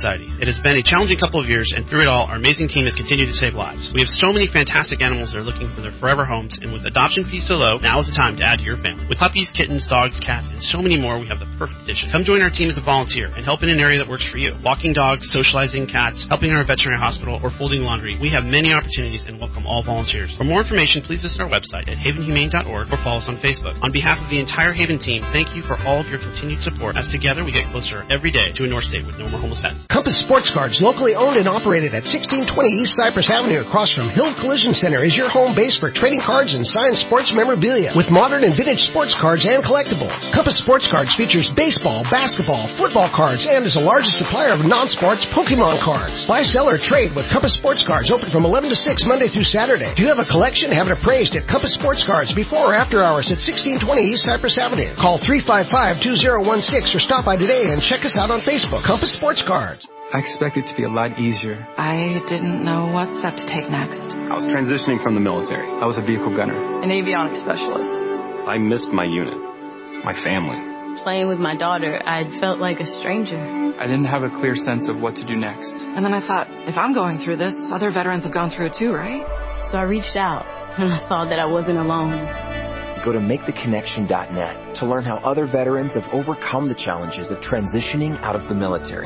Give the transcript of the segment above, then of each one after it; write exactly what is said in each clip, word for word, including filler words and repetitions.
Society. It has been a challenging couple of years, and through it all, our amazing team has continued to save lives. We have so many fantastic animals that are looking for their forever homes, and with adoption fees so low, now is the time to add to your family. With puppies, kittens, dogs, cats, and so many more, we have the perfect addition. Come join our team as a volunteer and help in an area that works for you. Walking dogs, socializing cats, helping in our veterinary hospital, or folding laundry. We have many opportunities and welcome all volunteers. For more information, please visit our website at haven humane dot org or follow us on Facebook. On behalf of the entire Haven team, thank you for all of your continued support, as together we get closer every day to a North State with no more homeless pets. Compass Sports Cards, locally owned and operated at sixteen twenty East Cypress Avenue across from Hill Collision Center, is your home base for trading cards and signed sports memorabilia with modern and vintage sports cards and collectibles. Compass Sports Cards features baseball, basketball, football cards, and is the largest supplier of non-sports Pokemon cards. Buy, sell, or trade with Compass Sports Cards, open from eleven to six Monday through Saturday. Do you have a collection? Have it appraised at Compass Sports Cards before or after hours at sixteen twenty East Cypress Avenue. Call three five five, two zero one six or stop by today and check us out on Facebook. Compass Sports Cards. I expected it to be a lot easier. I didn't know what step to take next. I was transitioning from the military. I was a vehicle gunner. An avionics specialist. I missed my unit, my family. Playing with my daughter, I felt like a stranger. I didn't have a clear sense of what to do next. And then I thought, if I'm going through this, other veterans have gone through it too, right? So I reached out, and I thought that I wasn't alone. Go to make the connection dot net to learn how other veterans have overcome the challenges of transitioning out of the military.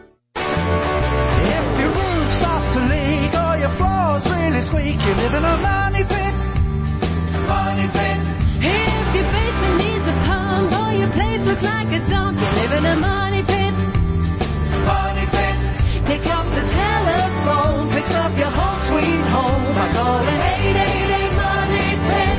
If your roof starts to leak or your floor's really squeak, you live in a money pit. Money pit. If your basement needs a pump or your place looks like a dump, you live in a money pit. Money pit. Pick up the telephone, pick up your home sweet home by calling eight eight eight Money Pit.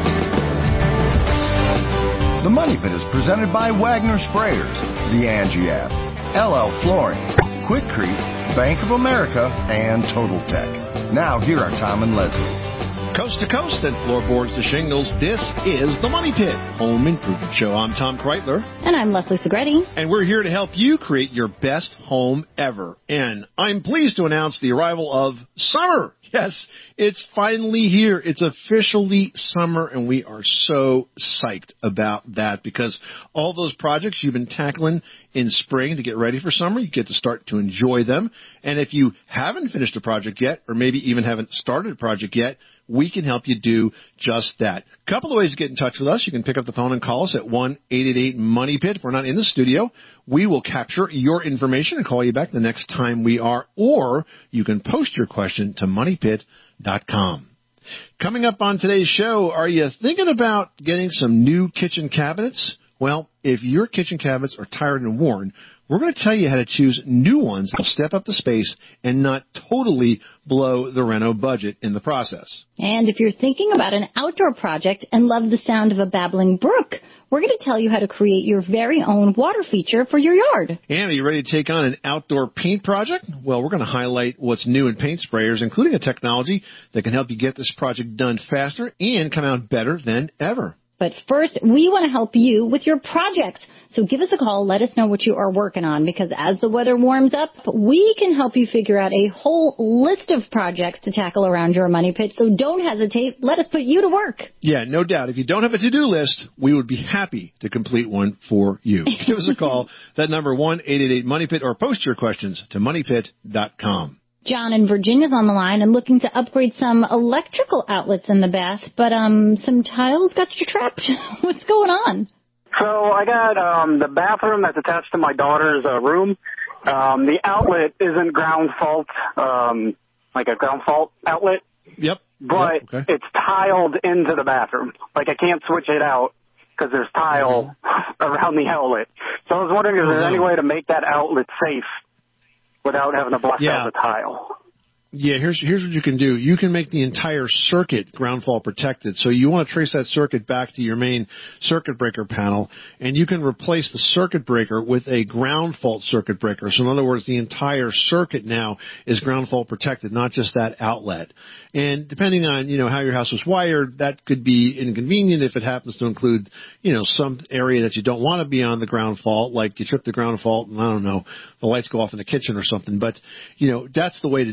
The Money Pit is presented by Wagner Sprayers, the Angie app, L L Flooring, Quikrete, Bank of America, and Total Tech. Now, here are Tom and Leslie. Coast to coast and floorboards to shingles, this is the Money Pit Home Improvement Show. I'm Tom Kreitler. And I'm Leslie Segretti. And we're here to help you create your best home ever. And I'm pleased to announce the arrival of summer. Yes, it's finally here. It's officially summer, and we are so psyched about that because all those projects you've been tackling in spring to get ready for summer, you get to start to enjoy them. And if you haven't finished a project yet, or maybe even haven't started a project yet, we can help you do just that. A couple of ways to get in touch with us. You can pick up the phone and call us at one eight eight eight Money Pit. If we're not in the studio, we will capture your information and call you back the next time we are, or you can post your question to money pit dot com. Coming up on today's show, are you thinking about getting some new kitchen cabinets? Well, if your kitchen cabinets are tired and worn, we're going to tell you how to choose new ones that step up the space and not totally blow the reno budget in the process. And if you're thinking about an outdoor project and love the sound of a babbling brook, we're going to tell you how to create your very own water feature for your yard. And are you ready to take on an outdoor paint project? Well, we're going to highlight what's new in paint sprayers, including a technology that can help you get this project done faster and come out better than ever. But first, we want to help you with your projects. So give us a call. Let us know what you are working on, because as the weather warms up, we can help you figure out a whole list of projects to tackle around your money pit. So don't hesitate. Let us put you to work. Yeah, no doubt. If you don't have a to-do list, we would be happy to complete one for you. Give us a call. That number, one eight eight eight Money Pit, or post your questions to money pit dot com. John in Virginia's on the line and looking to upgrade some electrical outlets in the bath, but um, some tiles got you trapped. What's going on? So I got um, the bathroom that's attached to my daughter's uh, room. Um, the outlet isn't ground fault, um, like a ground fault outlet. Yep. But yep. Okay. It's tiled into the bathroom. Like I can't switch it out because there's tile mm-hmm. around the outlet. So I was wondering if there's mm-hmm. any way to make that outlet safe without having to bust yeah. out the tile. Yeah, here's here's what you can do. You can make the entire circuit ground fault protected. So you want to trace that circuit back to your main circuit breaker panel, and you can replace the circuit breaker with a ground fault circuit breaker. So in other words, the entire circuit now is ground fault protected, not just that outlet. And depending on, you know, how your house was wired, that could be inconvenient if it happens to include, you know, some area that you don't want to be on the ground fault, like you trip the ground fault and, I don't know, the lights go off in the kitchen or something. But, you know, that's the way to do it. So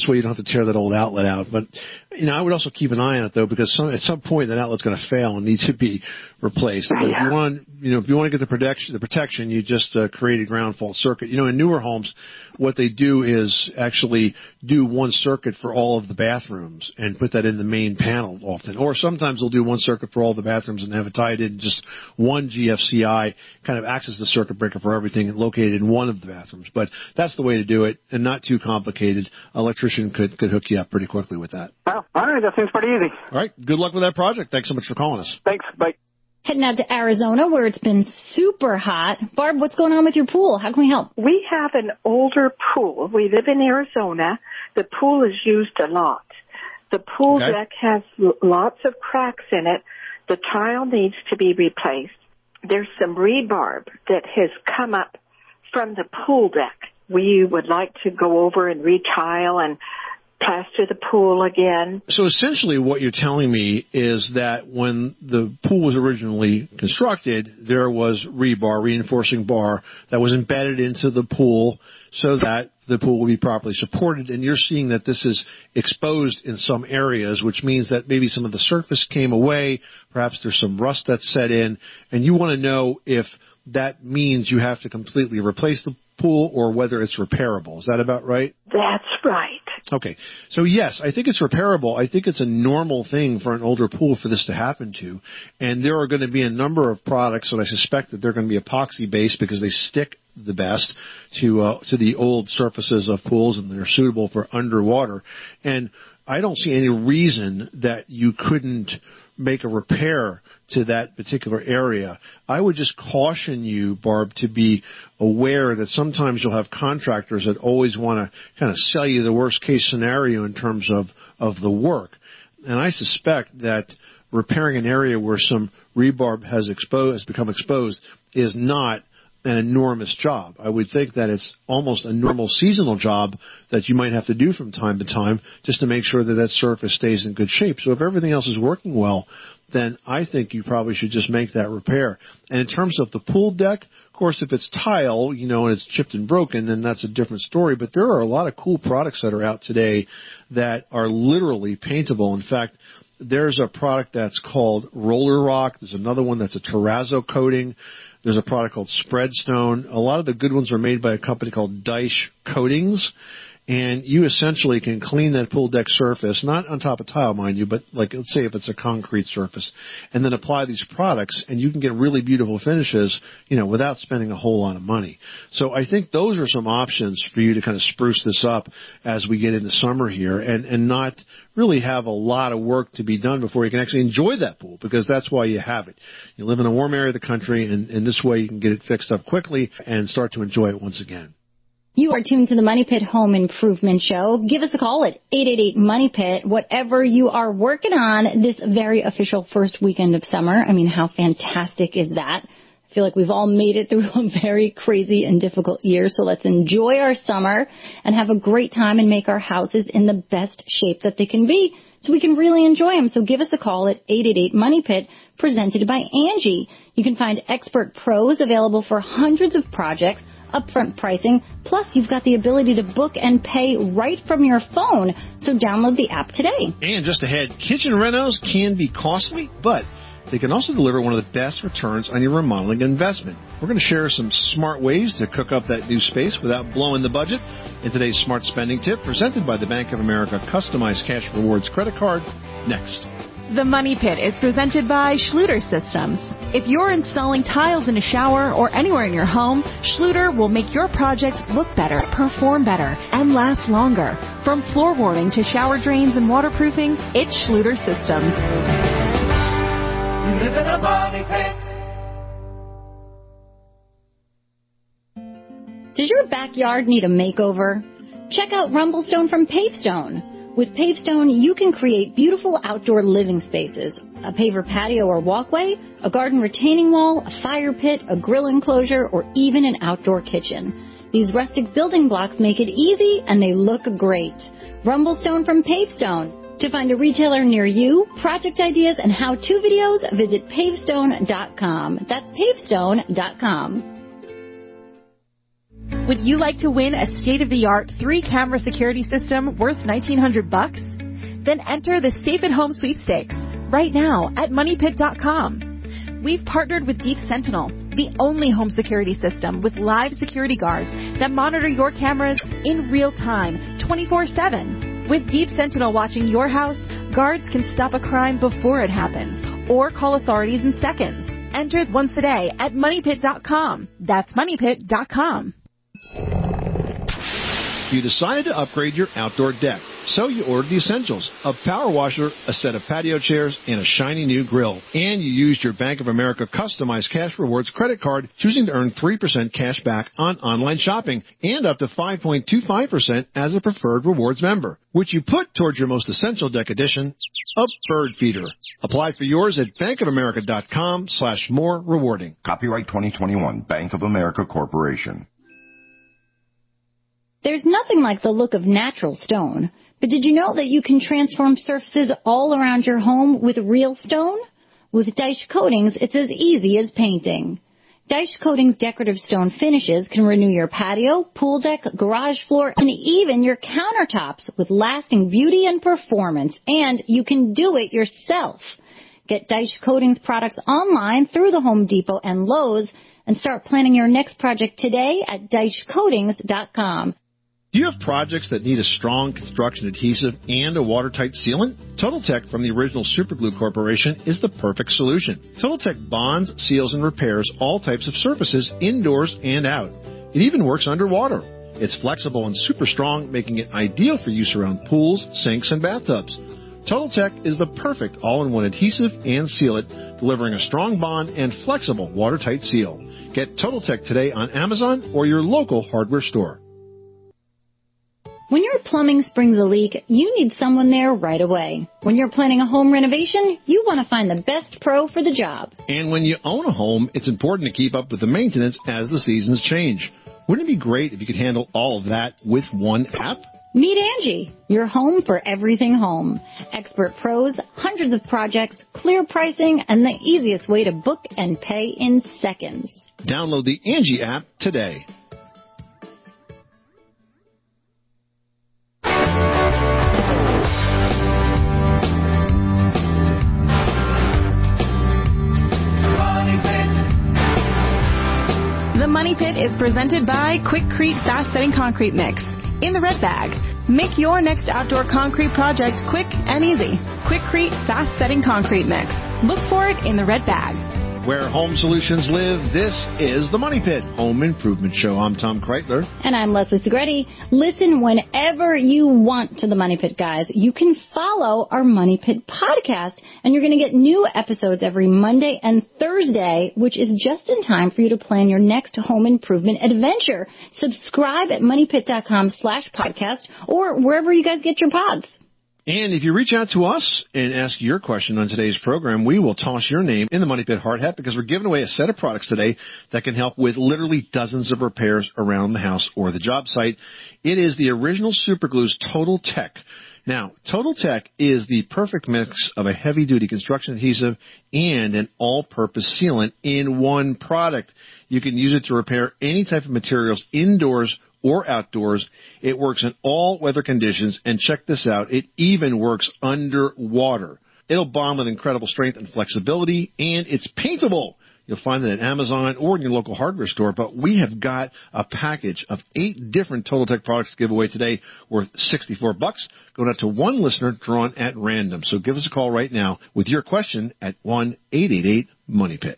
this way you don't have to tear that old outlet out. But, you know, I would also keep an eye on it, though, because some, at some point that outlet's going to fail and need to be replaced. But if you want, you know, if you want to get the protection, the protection, you just uh, create a ground fault circuit. You know, in newer homes, what they do is actually do one circuit for all of the bathrooms and put that in the main panel often. Or sometimes they'll do one circuit for all the bathrooms and have it tied in just one G F C I, kind of acts as the circuit breaker for everything located in one of the bathrooms. But that's the way to do it, and not too complicated. An electrician could, could hook you up pretty quickly with that. Oh, all right. That seems pretty easy. All right. Good luck with that project. Thanks so much for calling us. Thanks. Bye. Heading out to Arizona, where it's been super hot. Barb, what's going on with your pool? How can we help? We have an older pool. We live in Arizona. The pool is used a lot. The pool Okay. deck has l- lots of cracks in it. The tile needs to be replaced. There's some rebarb that has come up from the pool deck. We would like to go over and retile and plaster the pool again. So essentially what you're telling me is that when the pool was originally constructed, there was rebar, reinforcing bar, that was embedded into the pool so that the pool will be properly supported. And you're seeing that this is exposed in some areas, which means that maybe some of the surface came away, perhaps there's some rust that's set in, and you want to know if that means you have to completely replace the pool or whether it's repairable. Is that about right? That's right. Okay. So yes, I think it's repairable. I think it's a normal thing for an older pool for this to happen to. And there are going to be a number of products that I suspect that they're going to be epoxy based because they stick the best to uh, to the old surfaces of pools and they're suitable for underwater. And I don't see any reason that you couldn't make a repair to that particular area. I would just caution you, Barb, to be aware that sometimes you'll have contractors that always want to kind of sell you the worst case scenario in terms of, of the work. And I suspect that repairing an area where some rebar has exposed, has become exposed is not an enormous job. I would think that it's almost a normal seasonal job that you might have to do from time to time just to make sure that that surface stays in good shape. So if everything else is working well, then I think you probably should just make that repair. And in terms of the pool deck, of course, if it's tile, you know, and it's chipped and broken, then that's a different story. But there are a lot of cool products that are out today that are literally paintable. In fact, there's a product that's called Roller Rock. There's another one that's a terrazzo coating. There's a product called Spreadstone. A lot of the good ones are made by a company called Dyche Coatings. And you essentially can clean that pool deck surface, not on top of tile, mind you, but like let's say if it's a concrete surface, and then apply these products, and you can get really beautiful finishes, you know, without spending a whole lot of money. So I think those are some options for you to kind of spruce this up as we get into summer here, and, and not really have a lot of work to be done before you can actually enjoy that pool, because that's why you have it. You live in a warm area of the country, and, and this way you can get it fixed up quickly and start to enjoy it once again. You are tuned to the Money Pit Home Improvement Show. Give us a call at eight eight eight, MONEY PIT. Whatever you are working on this very official first weekend of summer. I mean, how fantastic is that? I feel like we've all made it through a very crazy and difficult year, so let's enjoy our summer and have a great time and make our houses in the best shape that they can be so we can really enjoy them. So give us a call at eight eight eight, MONEY PIT, presented by Angie. You can find expert pros available for hundreds of projects, upfront pricing, plus you've got the ability to book and pay right from your phone. So download the app today. And just ahead, kitchen renos can be costly, but they can also deliver one of the best returns on your remodeling investment. We're going to share some smart ways to cook up that new space without blowing the budget in today's Smart Spending Tip, presented by the Bank of America Customized Cash Rewards Credit Card. Next. The Money Pit is presented by Schluter Systems. If you're installing tiles in a shower or anywhere in your home, Schluter will make your project look better, perform better, and last longer. From floorboarding to shower drains and waterproofing, it's Schluter Systems. You live in a money pit. Does your backyard need a makeover? Check out Rumblestone from Pavestone. With Pavestone, you can create beautiful outdoor living spaces, a paver patio or walkway, a garden retaining wall, a fire pit, a grill enclosure, or even an outdoor kitchen. These rustic building blocks make it easy and they look great. Rumblestone from Pavestone. To find a retailer near you, project ideas, and how-to videos, visit pavestone dot com. That's pavestone dot com. Would you like to win a state-of-the-art three-camera security system worth nineteen hundred bucks? Then enter the Safe at Home sweepstakes right now at money pit dot com. We've partnered with Deep Sentinel, the only home security system with live security guards that monitor your cameras in real time, twenty-four seven. With Deep Sentinel watching your house, guards can stop a crime before it happens or call authorities in seconds. Enter once a day at money pit dot com. That's money pit dot com. You decided to upgrade your outdoor deck, so you ordered the essentials: a power washer, a set of patio chairs, and a shiny new grill. And you used your Bank of America customized Cash Rewards credit card, choosing to earn three percent cash back on online shopping and up to five point two five percent as a preferred rewards member, which you put towards your most essential deck addition, a bird feeder. Apply for yours at bankofamerica.com slash more rewarding. Copyright twenty twenty-one, Bank of America Corporation. There's nothing like the look of natural stone, but did you know that you can transform surfaces all around your home with real stone? With Dyche Coatings, it's as easy as painting. Dyche Coatings decorative stone finishes can renew your patio, pool deck, garage floor, and even your countertops with lasting beauty and performance, and you can do it yourself. Get Dyche Coatings products online through the Home Depot and Lowe's and start planning your next project today at dyche coatings dot com. Do you have projects that need a strong construction adhesive and a watertight sealant? Total Tech from the original Superglue Corporation is the perfect solution. Total Tech bonds, seals, and repairs all types of surfaces, indoors and out. It even works underwater. It's flexible and super strong, making it ideal for use around pools, sinks, and bathtubs. Total Tech is the perfect all-in-one adhesive and sealant, delivering a strong bond and flexible watertight seal. Get Total Tech today on Amazon or your local hardware store. When your plumbing springs a leak, you need someone there right away. When you're planning a home renovation, you want to find the best pro for the job. And when you own a home, it's important to keep up with the maintenance as the seasons change. Wouldn't it be great if you could handle all of that with one app? Meet Angie, your home for everything home. Expert pros, hundreds of projects, clear pricing, and the easiest way to book and pay in seconds. Download the Angie app today. The Money Pit is presented by Quikrete Fast Setting Concrete Mix in the red bag. Make your next outdoor concrete project quick and easy. Quikrete Fast Setting Concrete Mix. Look for it in the red bag. Where home solutions live, this is the Money Pit Home Improvement Show. I'm Tom Kreitler. And I'm Leslie Segretti. Listen whenever you want to the Money Pit, guys. You can follow our Money Pit podcast, and you're going to get new episodes every Monday and Thursday, which is just in time for you to plan your next home improvement adventure. Subscribe at money pit dot com slash podcast or wherever you guys get your pods. And if you reach out to us and ask your question on today's program, we will toss your name in the Money Pit hard hat because we're giving away a set of products today that can help with literally dozens of repairs around the house or the job site. It is the original Superglue's Total Tech. Now, Total Tech is the perfect mix of a heavy-duty construction adhesive and an all-purpose sealant in one product. You can use it to repair any type of materials indoors or outdoors. It works in all weather conditions, and check this out, it even works underwater. It'll bond with incredible strength and flexibility, and it's paintable. You'll find it at Amazon or in your local hardware store, but we have got a package of eight different Total Tech products to give away today worth sixty-four bucks, going out to one listener drawn at random. So give us a call right now with your question at one eight eight eight money pit.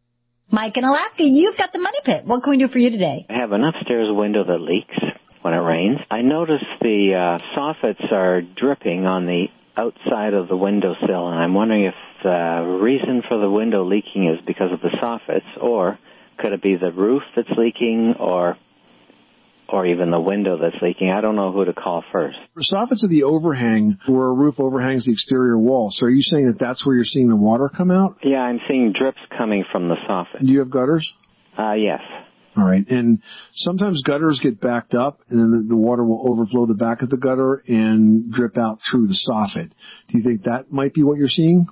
Mike in Alaska, you've got the Money Pit. What can we do for you today? I have an upstairs window that leaks when it rains. I notice the uh, soffits are dripping on the outside of the windowsill, and I'm wondering if the reason for the window leaking is because of the soffits, or could it be the roof that's leaking, or or even the window that's leaking? I don't know who to call first. Soffits are the overhang where a roof overhangs the exterior wall. So are you saying that that's where you're seeing the water come out? Yeah, I'm seeing drips coming from the soffit. Do you have gutters? Uh, yes. All right. And sometimes gutters get backed up, and then the, the water will overflow the back of the gutter and drip out through the soffit. Do you think that might be what you're seeing?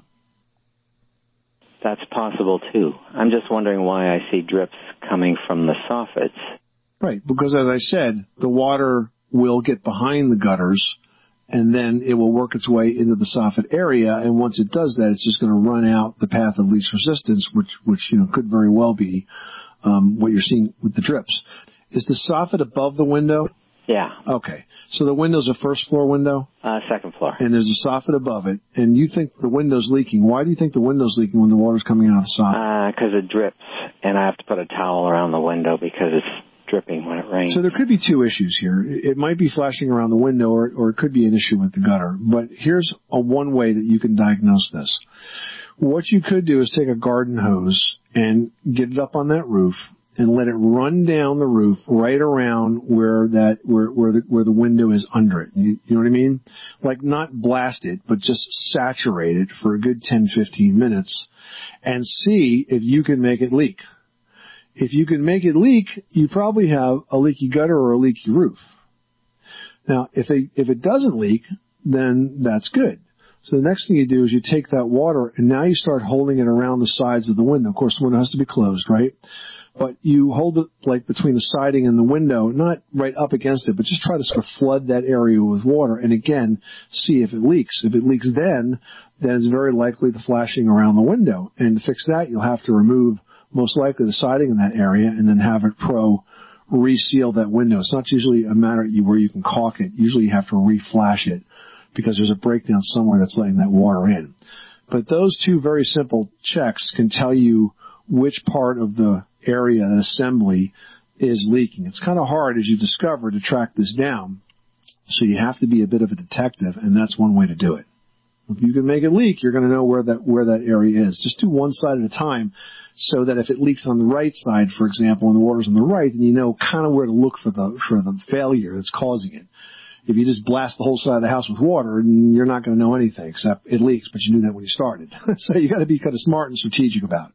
That's possible, too. I'm just wondering why I see drips coming from the soffits. Right, because as I said, the water will get behind the gutters, and then it will work its way into the soffit area, and once it does that, it's just going to run out the path of least resistance, which, which you know, could very well be um, what you're seeing with the drips. Is the soffit above the window? Yeah. Okay. So the window's a first floor window? Uh, second floor. And there's a soffit above it, and you think the window's leaking. Why do you think the window's leaking when the water's coming out of the soffit? Because uh, it drips, and I have to put a towel around the window because it's dripping when it rains. So there could be two issues here. It might be flashing around the window, or, or it could be an issue with the gutter. But here's a one way that you can diagnose this. What you could do is take a garden hose and get it up on that roof and let it run down the roof right around where that where where the where the window is under it. You, you know what I mean? Like not blast it, but just saturate it for a good ten, fifteen minutes and see if you can make it leak. If you can make it leak, you probably have a leaky gutter or a leaky roof. Now, if they, if it doesn't leak, then that's good. So the next thing you do is you take that water and now you start holding it around the sides of the window. Of course, the window has to be closed, right? But you hold it like between the siding and the window, not right up against it, but just try to sort of flood that area with water. And again, see if it leaks. If it leaks then, then it's very likely the flashing around the window. And to fix that, you'll have to remove most likely the siding in that area and then have it pro reseal that window. It's not usually a matter where you can caulk it. Usually you have to reflash it because there's a breakdown somewhere that's letting that water in. But those two very simple checks can tell you which part of the area, that assembly, is leaking. It's kind of hard, as you've discovered, to track this down. So you have to be a bit of a detective, and that's one way to do it. If you can make it leak, you're going to know where that where that area is. Just do one side at a time so that if it leaks on the right side, for example, and the water's on the right, then you know kind of where to look for the for the failure that's causing it. If you just blast the whole side of the house with water, you're not going to know anything except it leaks, but you knew that when you started. So you got to be kind of smart and strategic about it.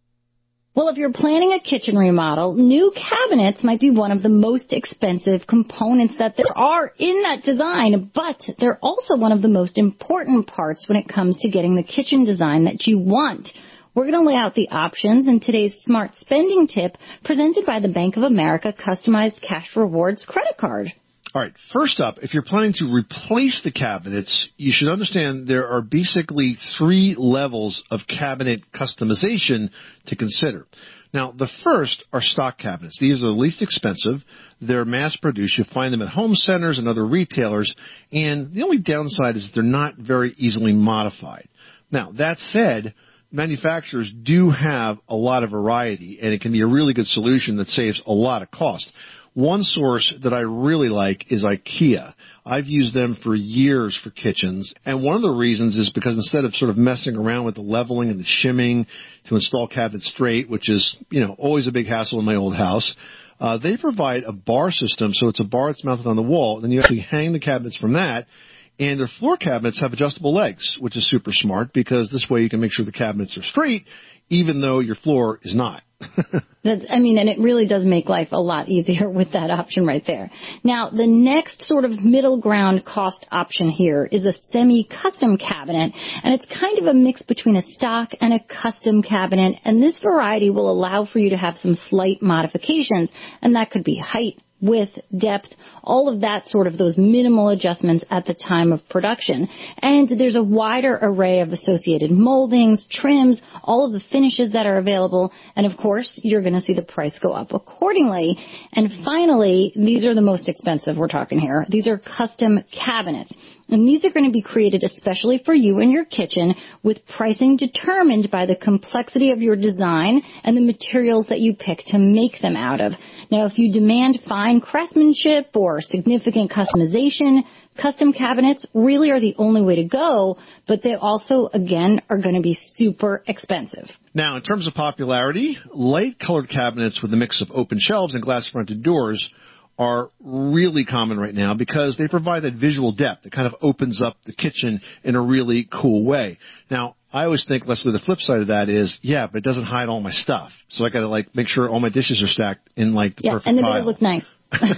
Well, if you're planning a kitchen remodel, new cabinets might be one of the most expensive components that there are in that design, but they're also one of the most important parts when it comes to getting the kitchen design that you want. We're going to lay out the options in today's smart spending tip presented by the Bank of America Customized Cash Rewards credit card. All right, first up, if you're planning to replace the cabinets, you should understand there are basically three levels of cabinet customization to consider. Now, the first are stock cabinets. These are the least expensive. They're mass-produced. You find them at home centers and other retailers, and the only downside is they're not very easily modified. Now, that said, manufacturers do have a lot of variety, and it can be a really good solution that saves a lot of cost. One source that I really like is IKEA. I've used them for years for kitchens, and one of the reasons is because instead of sort of messing around with the leveling and the shimming to install cabinets straight, which is, you know, always a big hassle in my old house, uh, they provide a bar system, so it's a bar that's mounted on the wall, and then you actually hang the cabinets from that, and their floor cabinets have adjustable legs, which is super smart because this way you can make sure the cabinets are straight, even though your floor is not. That's, I mean, and it really does make life a lot easier with that option right there. Now, the next sort of middle ground cost option here is a semi-custom cabinet, and it's kind of a mix between a stock and a custom cabinet, and this variety will allow for you to have some slight modifications, and that could be height, width, depth, all of that sort of those minimal adjustments at the time of production. And there's a wider array of associated moldings, trims, all of the finishes that are available. And of course, you're going to see the price go up accordingly. And finally, these are the most expensive we're talking here. These are custom cabinets. And these are going to be created especially for you and your kitchen with pricing determined by the complexity of your design and the materials that you pick to make them out of. Now, if you demand fine craftsmanship or significant customization, custom cabinets really are the only way to go, but they also, again, are going to be super expensive. Now, in terms of popularity, light-colored cabinets with a mix of open shelves and glass-fronted doors are really common right now because they provide that visual depth. It kind of opens up the kitchen in a really cool way. Now, I always think, Leslie, the flip side of that is, yeah, but it doesn't hide all my stuff. So I got to, like, make sure all my dishes are stacked in, like, the yeah, perfect and they pile. better look nice.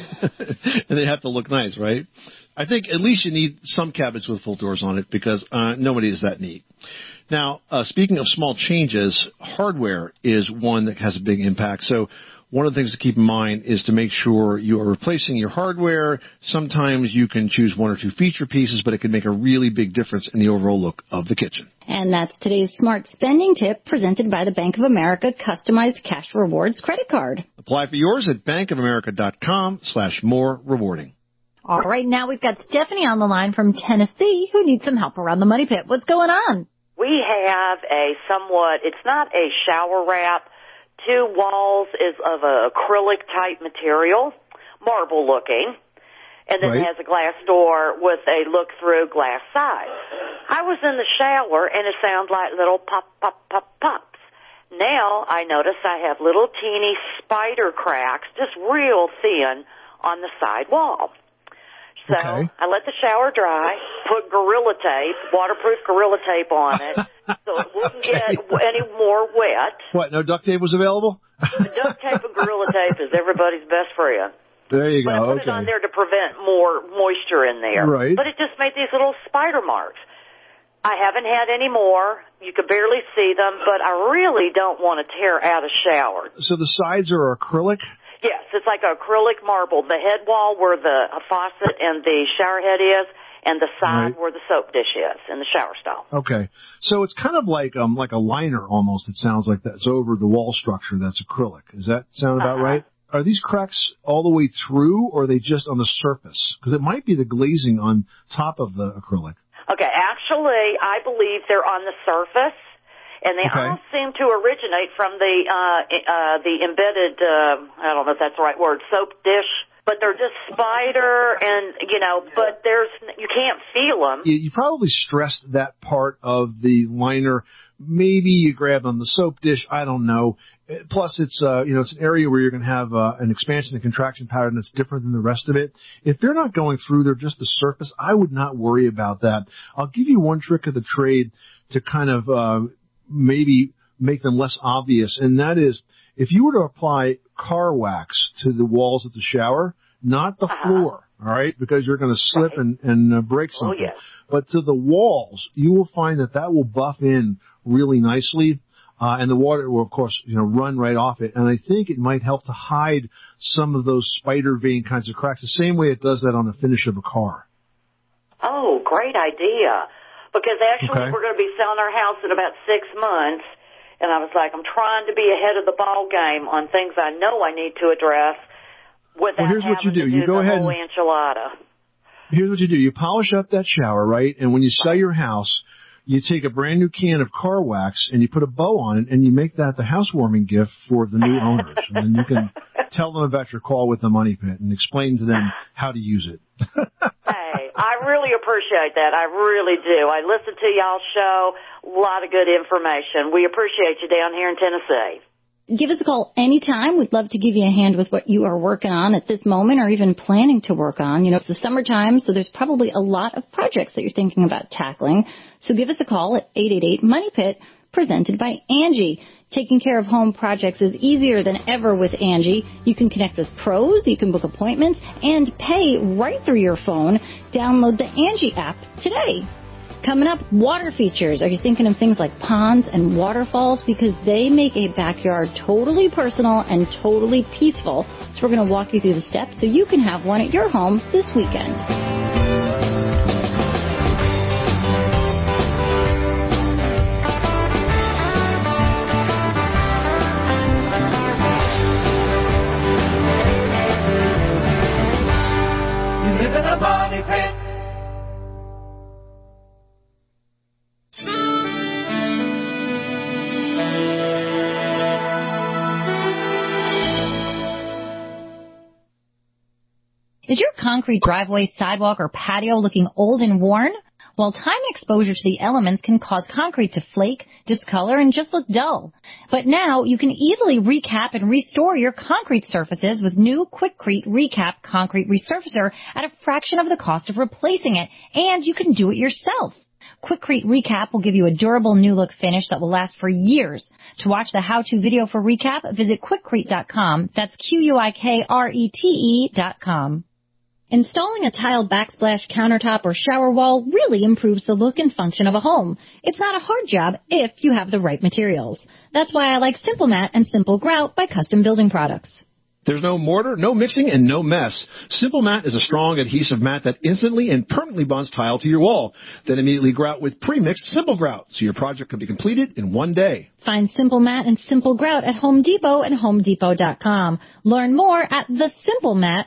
And they have to look nice, right? I think at least you need some cabinets with full doors on it because uh, nobody is that neat. Now, uh, speaking of small changes, hardware is one that has a big impact. So one of the things to keep in mind is to make sure you are replacing your hardware. Sometimes you can choose one or two feature pieces, but it can make a really big difference in the overall look of the kitchen. And that's today's smart spending tip presented by the Bank of America Customized Cash Rewards credit card. Apply for yours at bankofamerica.com slash more rewarding. All right, now we've got Stephanie on the line from Tennessee who needs some help around the money pit. What's going on? We have a somewhat, it's not a shower wrap. Two walls is of a acrylic type material, marble looking, and then Right. it has a glass door with a look-through glass side. I was in the shower, and it sounds like little pop, pop, pop, pops. Now I notice I have little teeny spider cracks, just real thin, on the side wall. So Okay. I let the shower dry, put Gorilla Tape, waterproof Gorilla Tape on it, so it wouldn't get any more wet. What, no duct tape was available? Duct tape and Gorilla Tape is everybody's best friend. There you But I go. put Okay. it on there to prevent more moisture in there. Right. But it just made these little spider marks. I haven't had any more. You could barely see them, but I really don't want to tear out a shower. So the sides are acrylic? Yes, it's like acrylic marble. The head wall where the faucet and the shower head is, and the side Right. where the soap dish is in the shower stall. Okay. So it's kind of like um like a liner almost, it sounds like that's over the wall structure that's acrylic. Does that sound about Uh-huh. right? Are these cracks all the way through, or are they just on the surface? Because it might be the glazing on top of the acrylic. Okay, actually, I believe they're on the surface, and they Okay. all seem to originate from the uh, uh, the embedded, uh, I don't know if that's the right word, soap dish, but they're just spider, and, you know, but there's, you can't feel them. You, you probably stressed that part of the liner. Maybe you grabbed on the soap dish. I don't know. Plus, it's uh, you know, it's an area where you're going to have uh, an expansion and contraction pattern that's different than the rest of it. If they're not going through, they're just the surface. I would not worry about that. I'll give you one trick of the trade to kind of uh, maybe make them less obvious, and that is if you were to apply car wax to the walls of the shower, not the Uh-huh. floor, all right, because you're going to slip Right. and, and uh, break something. Oh, yes. But to the walls, you will find that that will buff in really nicely. Uh, and the water will, of course, you know, run right off it. And I think it might help to hide some of those spider vein kinds of cracks, the same way it does that on the finish of a car. Oh, great idea. Because actually Okay. we're going to be selling our house in about six months, and I was like, I'm trying to be ahead of the ball game on things I know I need to address without Well, here's having what you do. to You do go the ahead whole and- enchilada. Here's what you do. You polish up that shower, right? And when you sell your house, you take a brand new can of car wax and you put a bow on it and you make that the housewarming gift for the new owners. And then you can tell them about your call with the money pit and explain to them how to use it. Hey, I really appreciate that. I really do. I listen to y'all's show. A lot of good information. We appreciate you down here in Tennessee. Give us a call anytime. We'd love to give you a hand with what you are working on at this moment or even planning to work on. You know, it's the summertime, so there's probably a lot of projects that you're thinking about tackling. So give us a call at eight eight eight, money pit, presented by Angie. Taking care of home projects is easier than ever with Angie. You can connect with pros, you can book appointments, and pay right through your phone. Download the Angie app today. Coming up, water features. Are you thinking of things like ponds and waterfalls? Because they make a backyard totally personal and totally peaceful. So we're going to walk you through the steps so you can have one at your home this weekend. You live in a money pit. Is your concrete driveway, sidewalk, or patio looking old and worn? Well, time exposure to the elements can cause concrete to flake, discolor, and just look dull. But now you can easily recap and restore your concrete surfaces with new Quikrete Recap Concrete Resurfacer at a fraction of the cost of replacing it, and you can do it yourself. Quikrete Recap will give you a durable new look finish that will last for years. To watch the how-to video for Recap, visit quikrete dot com. That's Q U I K R E T E dot com. Installing a tiled backsplash countertop or shower wall really improves the look and function of a home. It's not a hard job if you have the right materials. That's why I like Simple Mat and Simple Grout by Custom Building Products. There's no mortar, no mixing, and no mess. Simple Mat is a strong adhesive mat that instantly and permanently bonds tile to your wall. Then immediately grout with pre-mixed Simple Grout, so your project can be completed in one day. Find Simple Mat and Simple Grout at Home Depot and home depot dot com. Learn more at The Simple Mat.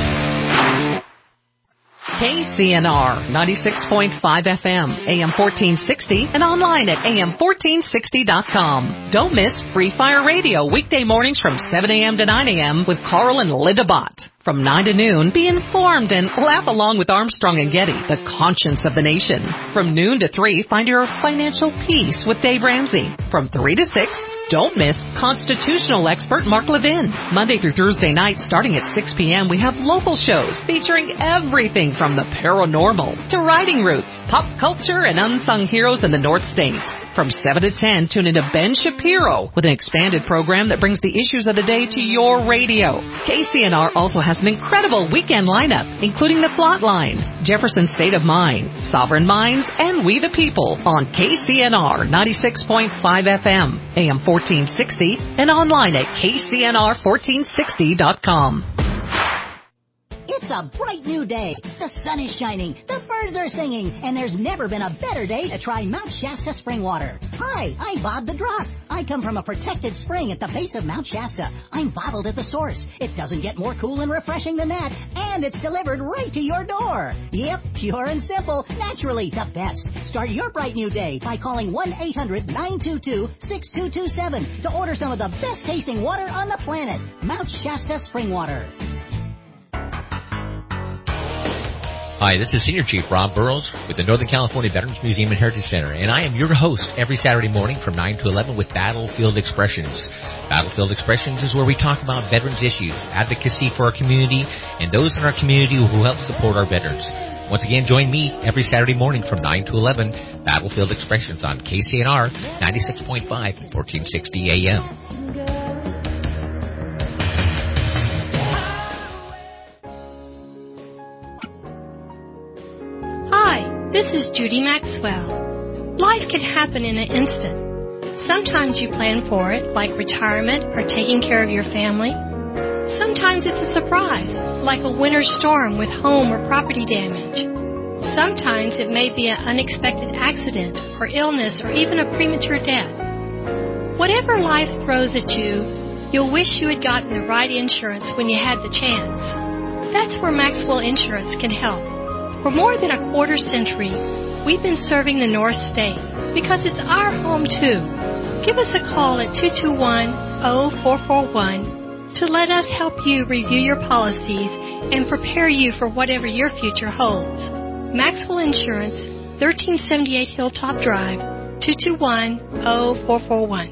K C N R ninety-six point five F M, A M fourteen sixty, and online at A M fourteen sixty dot com. Don't miss Free Fire Radio weekday mornings from seven a.m. to nine a.m. with Carl and Linda Bott. From nine to noon, be informed and laugh along with Armstrong and Getty, the conscience of the nation. From noon to three, find your financial peace with Dave Ramsey. From three to six, don't miss constitutional expert Mark Levin. Monday through Thursday night, starting at six p.m., we have local shows featuring everything from the paranormal to writing roots, pop culture, and unsung heroes in the North States. From seven to ten, tune into Ben Shapiro with an expanded program that brings the issues of the day to your radio. K C N R also has an incredible weekend lineup, including The Plot Line, Jefferson State of Mind, Sovereign Minds, and We the People on K C N R ninety-six point five F M, A M fourteen sixty, and online at K C N R fourteen sixty dot com. It's a bright new day. The sun is shining, the birds are singing, and there's never been a better day to try Mount Shasta spring water. Hi, I'm Bob the Drop. I come from a protected spring at the base of Mount Shasta. I'm bottled at the source. It doesn't get more cool and refreshing than that, and it's delivered right to your door. Yep, pure and simple, naturally the best. Start your bright new day by calling one eight hundred nine two two six two two seven to order some of the best tasting water on the planet. Mount Shasta spring water. Hi, this is Senior Chief Rob Burrows with the Northern California Veterans Museum and Heritage Center, and I am your host every Saturday morning from nine to eleven with Battlefield Expressions. Battlefield Expressions is where we talk about veterans issues, advocacy for our community, and those in our community who help support our veterans. Once again, join me every Saturday morning from nine to eleven, Battlefield Expressions on K C N R ninety-six point five, fourteen sixty A M. This is Judy Maxwell. Life can happen in an instant. Sometimes you plan for it, like retirement or taking care of your family. Sometimes it's a surprise, like a winter storm with home or property damage. Sometimes it may be an unexpected accident or illness or even a premature death. Whatever life throws at you, you'll wish you had gotten the right insurance when you had the chance. That's where Maxwell Insurance can help. For more than a quarter century, we've been serving the North State because it's our home too. Give us a call at two two one, zero four four one to let us help you review your policies and prepare you for whatever your future holds. Maxwell Insurance, thirteen seventy-eight Hilltop Drive, two two one, zero four four one.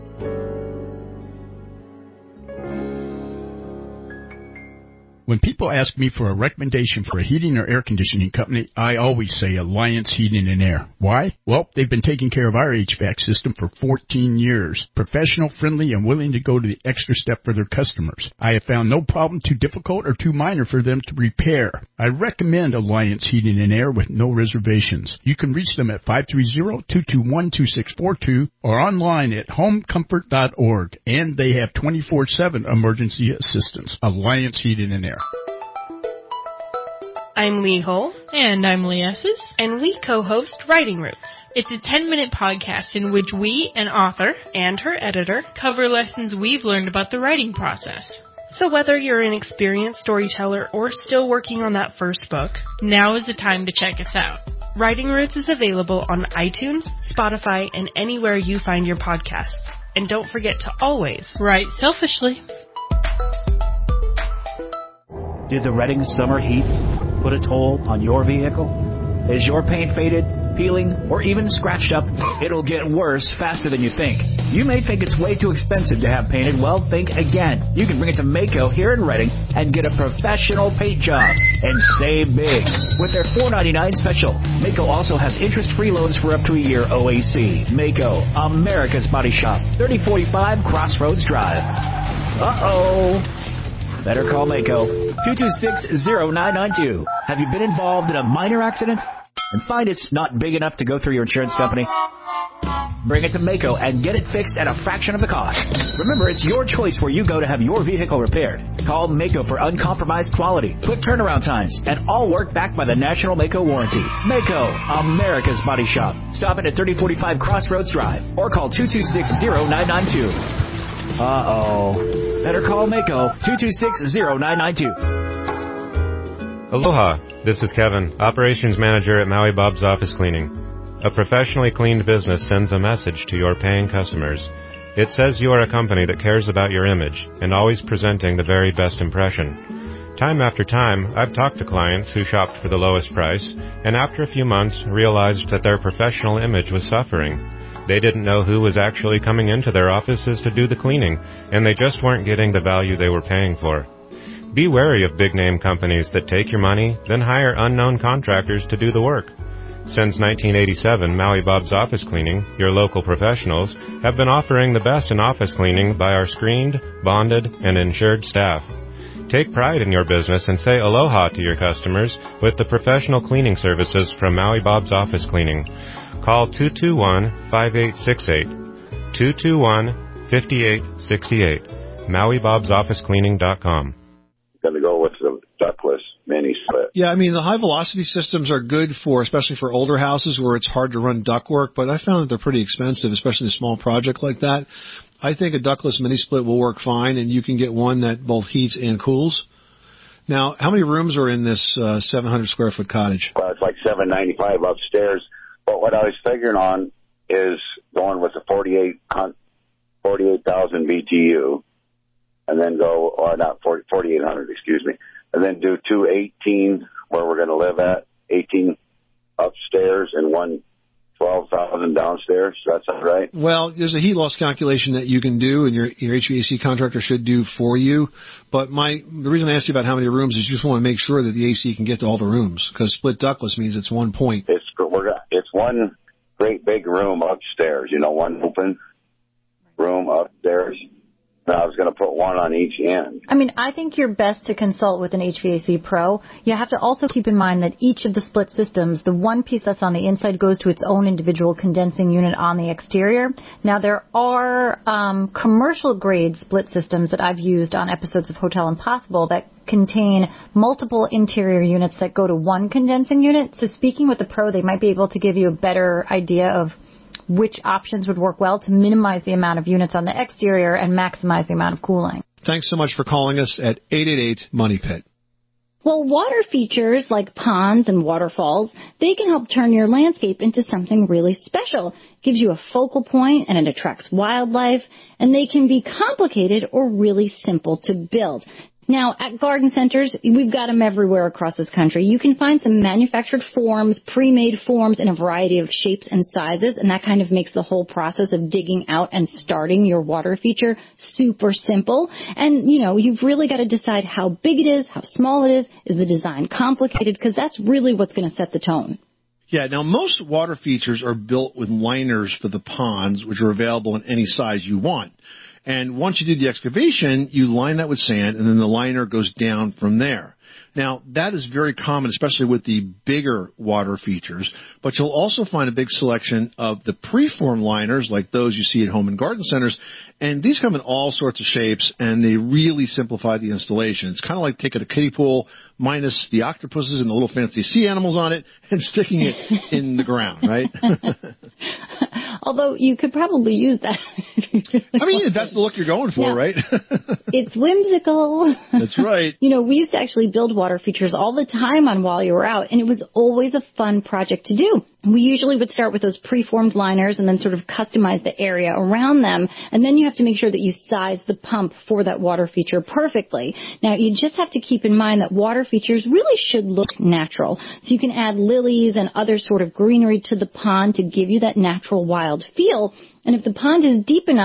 When people ask me for a recommendation for a heating or air conditioning company, I always say Alliance Heating and Air. Why? Well, they've been taking care of our H V A C system for fourteen years. Professional, friendly, and willing to go to the extra step for their customers. I have found no problem too difficult or too minor for them to repair. I recommend Alliance Heating and Air with no reservations. You can reach them at five three zero, two two one, two six four two or online at home comfort dot org. And they have twenty-four seven emergency assistance. Alliance Heating and Air. I'm Lee Hull. And I'm Lee Esses. And we co-host Writing Roots. It's a ten-minute podcast in which we, an author, and her editor, cover lessons we've learned about the writing process. So whether you're an experienced storyteller or still working on that first book, now is the time to check us out. Writing Roots is available on iTunes, Spotify, and anywhere you find your podcasts. And don't forget to always write selfishly. Did the Reading summer heat put a toll on your vehicle? Is your paint faded, peeling, or even scratched up? It'll get worse faster than you think. You may think it's way too expensive to have painted. Well, think again. You can bring it to Maaco here in Reading and get a professional paint job and save big with their four ninety-nine special. Maaco also has interest-free loans for up to a year O A C. Maaco, America's Body Shop, thirty forty-five Crossroads Drive. Uh-oh. Better call Maaco. two two six, zero nine nine two. Have you been involved in a minor accident and find it's not big enough to go through your insurance company? Bring it to Mako and get it fixed at a fraction of the cost. Remember, it's your choice where you go to have your vehicle repaired. Call Mako for uncompromised quality, quick turnaround times, and all work backed by the National Mako warranty. Mako, America's body shop. Stop in at thirty forty-five Crossroads Drive or call two two six, zero nine nine two. Uh-oh. Better call Mako, two two six, zero nine nine two. Aloha, this is Kevin, Operations Manager at Maui Bob's Office Cleaning. A professionally cleaned business sends a message to your paying customers. It says you are a company that cares about your image and always presenting the very best impression. Time after time, I've talked to clients who shopped for the lowest price and after a few months realized that their professional image was suffering. They didn't know who was actually coming into their offices to do the cleaning, and they just weren't getting the value they were paying for. Be wary of big-name companies that take your money, then hire unknown contractors to do the work. Since nineteen eighty-seven, Maui Bob's Office Cleaning, your local professionals, have been offering the best in office cleaning by our screened, bonded, and insured staff. Take pride in your business and say aloha to your customers with the professional cleaning services from Maui Bob's Office Cleaning. Call two two one, five eight six eight, two two one, five eight six eight, Maui Bob's Office Cleaning dot com. Going to go with the ductless mini split. Yeah, I mean, the high-velocity systems are good for, especially for older houses where it's hard to run ductwork, but I found that they're pretty expensive, especially in a small project like that. I think a ductless mini-split will work fine, and you can get one that both heats and cools. Now, how many rooms are in this uh, seven hundred square foot cottage? Well, it's like seven ninety-five upstairs, but what I was figuring on is going with the forty-eight thousand B T U. And then go, or not, forty-eight hundred, excuse me, and then do two eighteen where we're going to live at, eighteen upstairs and one twelve thousand downstairs. Does that sound right? Well, there's a heat loss calculation that you can do, and your, your H V A C contractor should do for you. But my the reason I asked you about how many rooms is you just want to make sure that the A C can get to all the rooms, because split ductless means it's one point. It's we're it's one great big room upstairs, you know, one open room upstairs. I was going to put one on each end. I mean, I think you're best to consult with an H V A C pro. You have to also keep in mind that each of the split systems, the one piece that's on the inside goes to its own individual condensing unit on the exterior. Now, there are um, commercial-grade split systems that I've used on episodes of Hotel Impossible that contain multiple interior units that go to one condensing unit. So speaking with the pro, they might be able to give you a better idea of which options would work well to minimize the amount of units on the exterior and maximize the amount of cooling. Thanks so much for calling us at eight eight eight, money pit. Well, water features like ponds and waterfalls, they can help turn your landscape into something really special. It gives you a focal point and it attracts wildlife, and they can be complicated or really simple to build. Now, at garden centers, we've got them everywhere across this country. You can find some manufactured forms, pre-made forms in a variety of shapes and sizes, and that kind of makes the whole process of digging out and starting your water feature super simple. And, you know, you've really got to decide how big it is, how small it is. Is the design complicated? Because that's really what's going to set the tone. Yeah, now most water features are built with liners for the ponds, which are available in any size you want. And once you do the excavation, you line that with sand, and then the liner goes down from there. Now, that is very common, especially with the bigger water features, but you'll also find a big selection of the preform liners like those you see at home and garden centers, and these come in all sorts of shapes, and they really simplify the installation. It's kind of like taking a kiddie pool minus the octopuses and the little fancy sea animals on it and sticking it in the ground, right? Although you could probably use that. I mean, that's the look you're going for, yeah. right? It's whimsical. That's right. You know, we used to actually build water features all the time on While You Were Out, and it was always a fun project to do. We usually would start with those preformed liners and then sort of customize the area around them, and then you have to make sure that you size the pump for that water feature perfectly. Now, you just have to keep in mind that water features really should look natural. So you can add lilies and other sort of greenery to the pond to give you that natural wild feel. And if the pond is deep enough,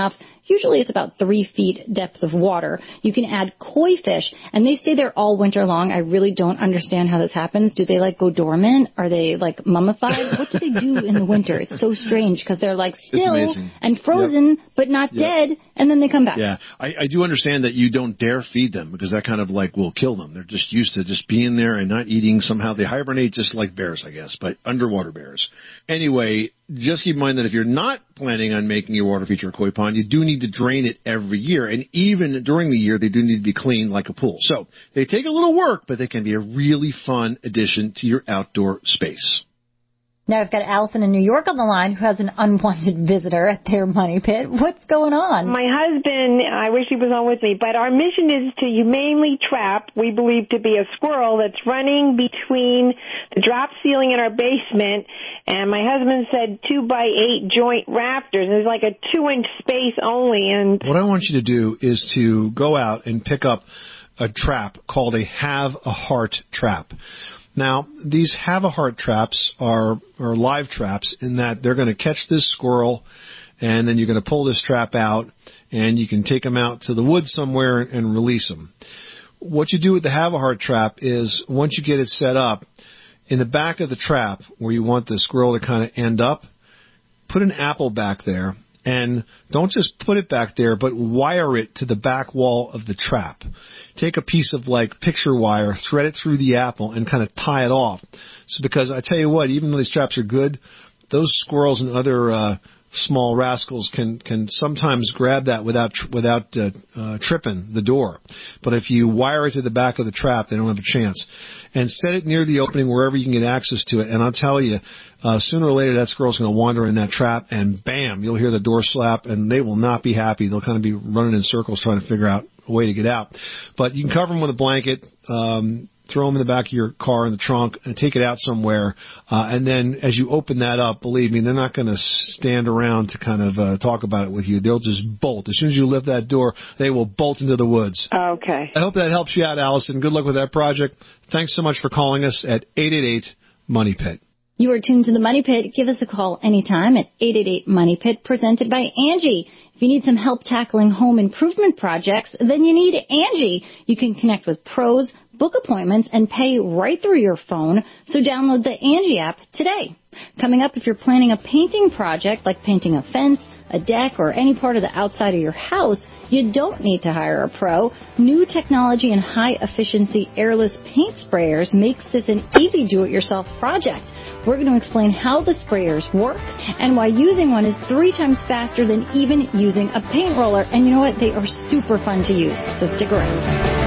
Usually it's about three feet depth of water. You can add koi fish, and they stay there all winter long. I really don't understand how this happens. Do they, like, go dormant? Are they, like, mummified? What do they do in the winter? It's so strange because they're, like, still and frozen, yep. but not yep. dead, and then they come back. Yeah, I, I do understand that you don't dare feed them because that kind of, like, will kill them. They're just used to just being there and not eating. Somehow they hibernate just like bears, I guess, but underwater bears. Anyway, just keep in mind that if you're not planning on making your water feature a koi pond, you do need to drain it every year. And even during the year, they do need to be cleaned like a pool. So they take a little work, but they can be a really fun addition to your outdoor space. Now I've got Allison in New York on the line who has an unwanted visitor at their money pit. What's going on? My husband, I wish he was on with me, but our mission is to humanely trap, we believe to be a squirrel that's running between the drop ceiling in our basement, and my husband said two by eight joint rafters. There's like a two inch space only. And what I want you to do is to go out and pick up a trap called a Have a Heart trap. Now, these Have a Heart traps are, are live traps in that they're going to catch this squirrel, and then you're going to pull this trap out, and you can take them out to the woods somewhere and release them. What you do with the Have a Heart trap is once you get it set up, in the back of the trap where you want the squirrel to kind of end up, put an apple back there, and don't just put it back there, but wire it to the back wall of the trap. Take a piece of, like, picture wire, thread it through the apple, and kind of tie it off. So because I tell you what, even though these traps are good, those squirrels and other uh, small rascals can can sometimes grab that without without uh, uh, tripping the door. But if you wire it to the back of the trap, they don't have a chance. And set it near the opening wherever you can get access to it. And I'll tell you, uh, sooner or later that squirrel's going to wander in that trap, and bam, you'll hear the door slap, and they will not be happy. They'll kind of be running in circles trying to figure out a way to get out. But you can cover them with a blanket, um, throw them in the back of your car in the trunk, and take it out somewhere. Uh, and then as you open that up, believe me, they're not going to stand around to kind of uh, talk about it with you. They'll just bolt. As soon as you lift that door, they will bolt into the woods. Okay. I hope that helps you out, Allison. Good luck with that project. Thanks so much for calling us at eight eight eight, money pit. You are tuned to the Money Pit. Give us a call anytime at eight eight eight, money pit, presented by Angie. If you need some help tackling home improvement projects, then you need Angie. You can connect with pros, book appointments, and pay right through your phone. So download the Angie app today. Coming up, if you're planning a painting project like painting a fence, a deck, or any part of the outside of your house, you don't need to hire a pro. New technology and high-efficiency airless paint sprayers makes this an easy do-it-yourself project. We're going to explain how the sprayers work and why using one is three times faster than even using a paint roller. And you know what? They are super fun to use, so stick around.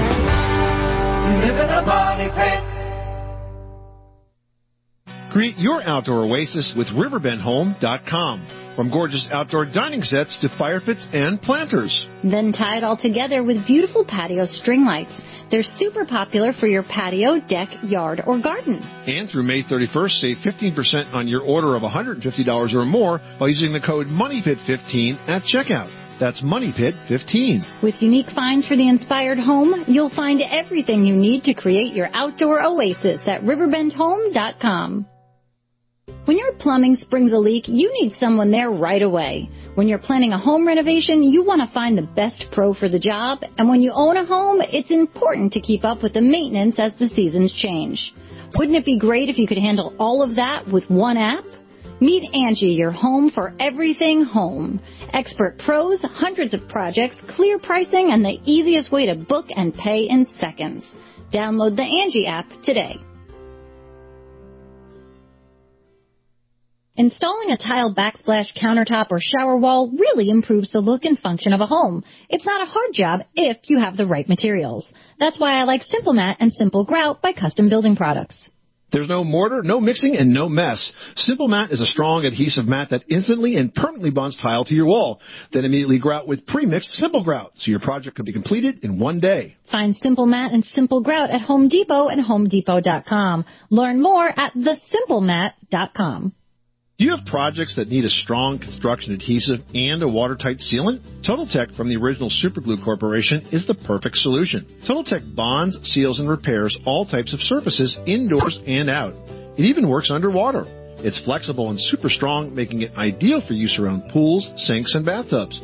Live in a money pit. Create your outdoor oasis with riverbend home dot com. From gorgeous outdoor dining sets to fire pits and planters. Then tie it all together with beautiful patio string lights. They're super popular for your patio, deck, yard, or garden. And through May thirty-first, save fifteen percent on your order of one hundred fifty dollars or more by using the code money pit fifteen at checkout. That's money pit fifteen. With unique finds for the inspired home, you'll find everything you need to create your outdoor oasis at riverbend home dot com. When your plumbing springs a leak, you need someone there right away. When you're planning a home renovation, you want to find the best pro for the job. And when you own a home, it's important to keep up with the maintenance as the seasons change. Wouldn't it be great if you could handle all of that with one app? Meet Angie, your home for everything home. Expert pros, hundreds of projects, clear pricing, and the easiest way to book and pay in seconds. Download the Angie app today. Installing a tile backsplash countertop or shower wall really improves the look and function of a home. It's not a hard job if you have the right materials. That's why I like Simple Mat and Simple Grout by Custom Building Products. There's no mortar, no mixing, and no mess. Simple Mat is a strong adhesive mat that instantly and permanently bonds tile to your wall. Then immediately grout with pre-mixed Simple Grout, so your project can be completed in one day. Find Simple Mat and Simple Grout at Home Depot and home depot dot com. Learn more at the simple mat dot com. Do you have projects that need a strong construction adhesive and a watertight sealant? Total Tech from the original Superglue Corporation is the perfect solution. Total Tech bonds, seals, and repairs all types of surfaces, indoors and out. It even works underwater. It's flexible and super strong, making it ideal for use around pools, sinks, and bathtubs.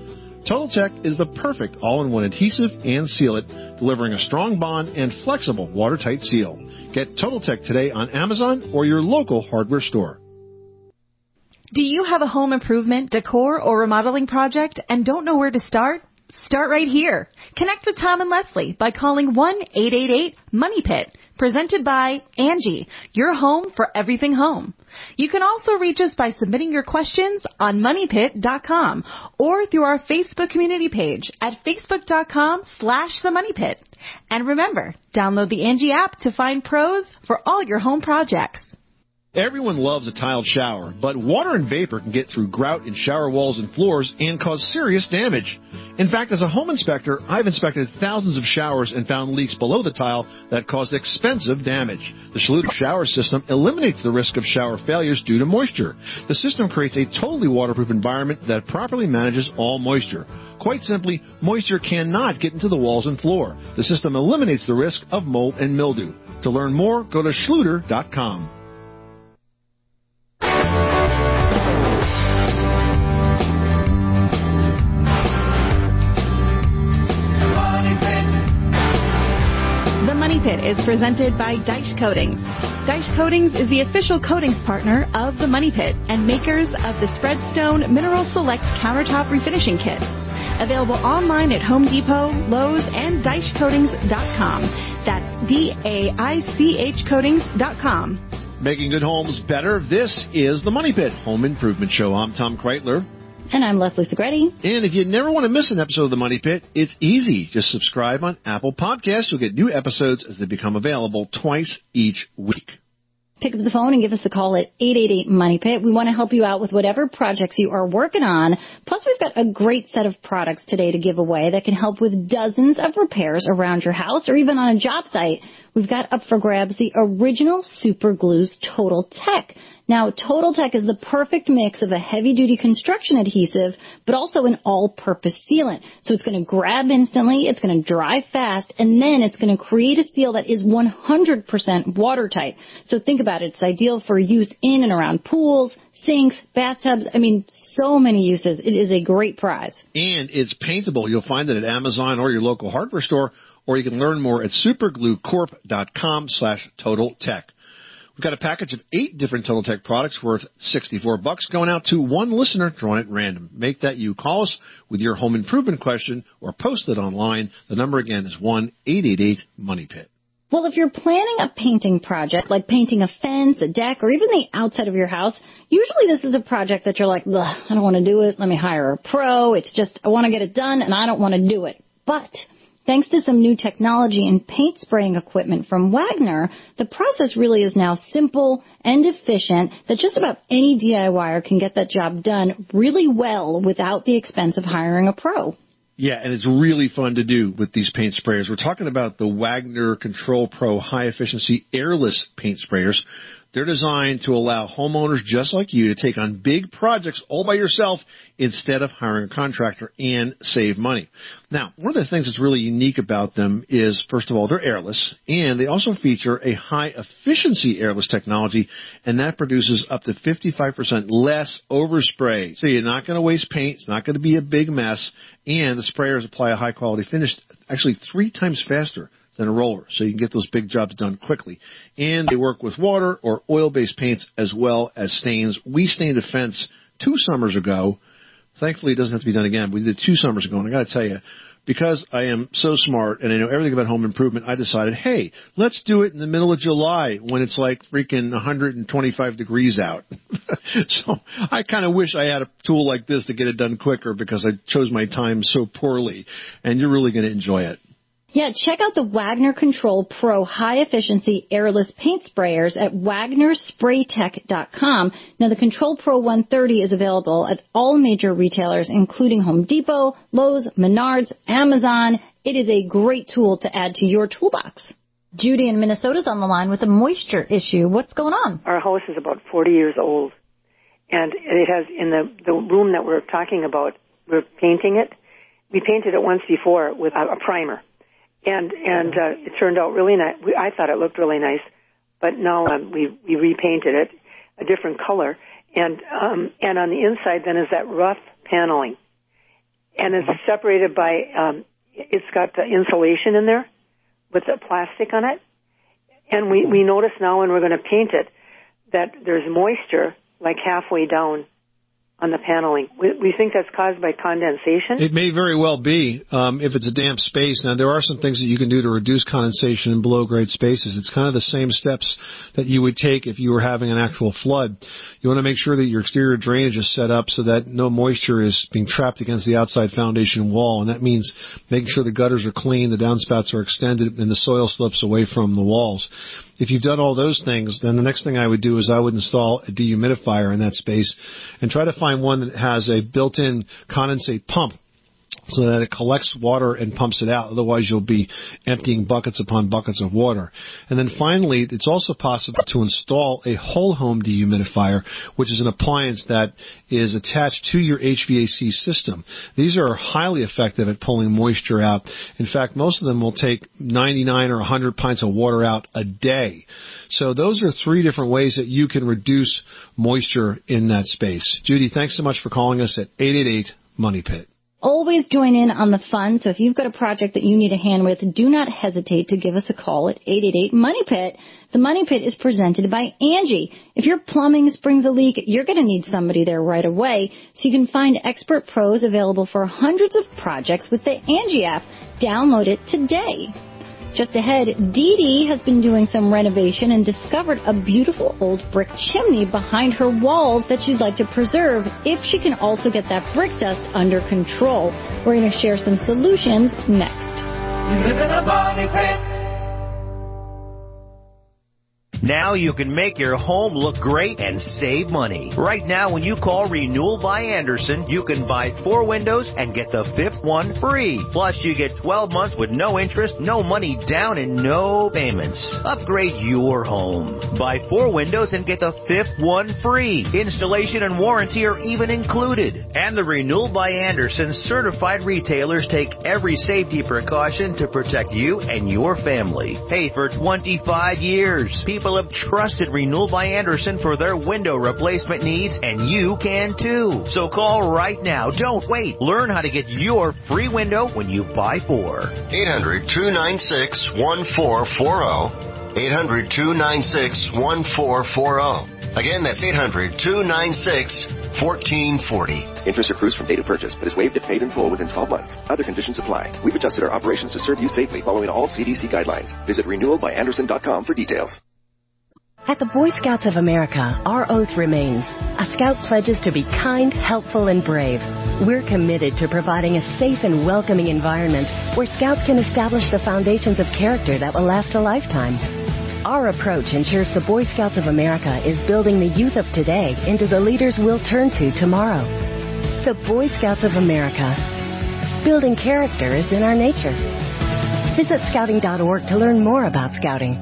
Total Tech is the perfect all-in-one adhesive and sealant, delivering a strong bond and flexible watertight seal. Get Total Tech today on Amazon or your local hardware store. Do you have a home improvement, decor, or remodeling project and don't know where to start? Start right here. Connect with Tom and Leslie by calling one eight eight eight money pit, presented by Angie, your home for everything home. You can also reach us by submitting your questions on money pit dot com or through our Facebook community page at facebook dot com slash the money pit. And remember, download the Angie app to find pros for all your home projects. Everyone loves a tiled shower, but water and vapor can get through grout in shower walls and floors and cause serious damage. In fact, as a home inspector, I've inspected thousands of showers and found leaks below the tile that caused expensive damage. The Schluter shower system eliminates the risk of shower failures due to moisture. The system creates a totally waterproof environment that properly manages all moisture. Quite simply, moisture cannot get into the walls and floor. The system eliminates the risk of mold and mildew. To learn more, go to schluter dot com. The Money Pit is presented by Dyche Coatings. Dyche Coatings is the official coatings partner of The Money Pit and makers of the Spreadstone Mineral Select Countertop Refinishing Kit. Available online at Home Depot, Lowe's, and Dyche Coatings dot com. That's D A I C H Coatings dot com. Making good homes better. This is The Money Pit Home Improvement Show. I'm Tom Kreitler. And I'm Leslie Segretti. And if you never want to miss an episode of The Money Pit, it's easy. Just subscribe on Apple Podcasts. You'll get new episodes as they become available twice each week. Pick up the phone and give us a call at eight eight eight money pit. We want to help you out with whatever projects you are working on. Plus, we've got a great set of products today to give away that can help with dozens of repairs around your house or even on a job site. We've got up for grabs the original Super Glues Total Tech. Now, Total Tech is the perfect mix of a heavy-duty construction adhesive, but also an all-purpose sealant. So it's going to grab instantly, it's going to dry fast, and then it's going to create a seal that is one hundred percent watertight. So think about it. It's ideal for use in and around pools, sinks, bathtubs. I mean, so many uses. It is a great prize. And it's paintable. You'll find it at Amazon or your local hardware store, or you can learn more at supergluecorp dot com slash total tech. We've got a package of eight different Total Tech products worth sixty-four bucks going out to one listener drawn at random. Make that you. Call us with your home improvement question or post it online. The number again is one eight eight eight money pit. Well, if you're planning a painting project, like painting a fence, a deck, or even the outside of your house, usually this is a project that you're like, ugh, I don't want to do it. Let me hire a pro. It's just, I want to get it done, and I don't want to do it. But thanks to some new technology and paint spraying equipment from Wagner, the process really is now simple and efficient that just about any DIYer can get that job done really well without the expense of hiring a pro. Yeah, and it's really fun to do with these paint sprayers. We're talking about the Wagner Control Pro high-efficiency airless paint sprayers. They're designed to allow homeowners just like you to take on big projects all by yourself instead of hiring a contractor and save money. Now, one of the things that's really unique about them is, first of all, they're airless, and they also feature a high-efficiency airless technology, and that produces up to fifty-five percent less overspray. So you're not going to waste paint. It's not going to be a big mess, and the sprayers apply a high-quality finish actually three times faster than a roller, so you can get those big jobs done quickly. And they work with water or oil-based paints as well as stains. We stained a fence two summers ago. Thankfully, it doesn't have to be done again. We did it two summers ago, and I got to tell you, because I am so smart and I know everything about home improvement, I decided, hey, let's do it in the middle of July when it's like freaking one hundred twenty-five degrees out. So I kind of wish I had a tool like this to get it done quicker because I chose my time so poorly, and you're really going to enjoy it. Yeah, check out the Wagner Control Pro high-efficiency airless paint sprayers at wagner spray tech dot com. Now, the Control Pro one thirty is available at all major retailers, including Home Depot, Lowe's, Menards, Amazon. It is a great tool to add to your toolbox. Judy in Minnesota's on the line with a moisture issue. What's going on? Our house is about forty years old, and it has, in the, the room that we're talking about, we're painting it. We painted it once before with a, a primer. And and uh, it turned out really nice. I thought it looked really nice, but now um, we we repainted it a different color. And um, and on the inside then is that rough paneling. and it's separated by, um, it's got the insulation in there with the plastic on it. And we, we notice now when we're going to paint it that there's moisture like halfway down on the paneling. We, we think that's caused by condensation. It may very well be, um, if it's a damp space. Now, there are some things that you can do to reduce condensation in below-grade spaces. It's kind of the same steps that you would take if you were having an actual flood. You want to make sure that your exterior drainage is set up so that no moisture is being trapped against the outside foundation wall, and that means making sure the gutters are clean, the downspouts are extended, and the soil slips away from the walls. If you've done all those things, then the next thing I would do is I would install a dehumidifier in that space and try to find one that has a built-in condensate pump so that it collects water and pumps it out. Otherwise, you'll be emptying buckets upon buckets of water. And then finally, it's also possible to install a whole home dehumidifier, which is an appliance that is attached to your H V A C system. These are highly effective at pulling moisture out. In fact, most of them will take ninety-nine or one hundred pints of water out a day. So those are three different ways that you can reduce moisture in that space. Judy, thanks so much for calling us at eight eight eight, MONEY PIT. Always join in on the fun, so if you've got a project that you need a hand with, do not hesitate to give us a call at eight eight eight, MONEY PIT. The Money Pit is presented by Angie. If your plumbing springs a leak, you're going to need somebody there right away, so you can find expert pros available for hundreds of projects with the Angie app. Download it today. Just ahead, Dee Dee has been doing some renovation and discovered a beautiful old brick chimney behind her walls that she'd like to preserve if she can also get that brick dust under control. We're going to share some solutions next. You live in a money pit. Now you can make your home look great and save money. Right now, when you call Renewal by Andersen, you can buy four windows and get the fifth one free. Plus, you get twelve months with no interest, no money down, and no payments. Upgrade your home. Buy four windows and get the fifth one free. Installation and warranty are even included. And the Renewal by Andersen certified retailers take every safety precaution to protect you and your family. Hey, for twenty-five years, people have trusted Renewal by Andersen for their window replacement needs, and you can too. So call right now. Don't wait. Learn how to get your free window when you buy four. eight hundred, two nine six, one four four zero. eight hundred, two nine six, one four four zero. Again, that's eight hundred, two nine six, one four four zero. Interest accrues from date of purchase, but is waived if paid in full within twelve months. Other conditions apply. We've adjusted our operations to serve you safely following all C D C guidelines. Visit renewal by andersen dot com for details. At the Boy Scouts of America, our oath remains. A Scout pledges to be kind, helpful, and brave. We're committed to providing a safe and welcoming environment where Scouts can establish the foundations of character that will last a lifetime. Our approach ensures the Boy Scouts of America is building the youth of today into the leaders we'll turn to tomorrow. The Boy Scouts of America. Building character is in our nature. Visit scouting dot org to learn more about Scouting.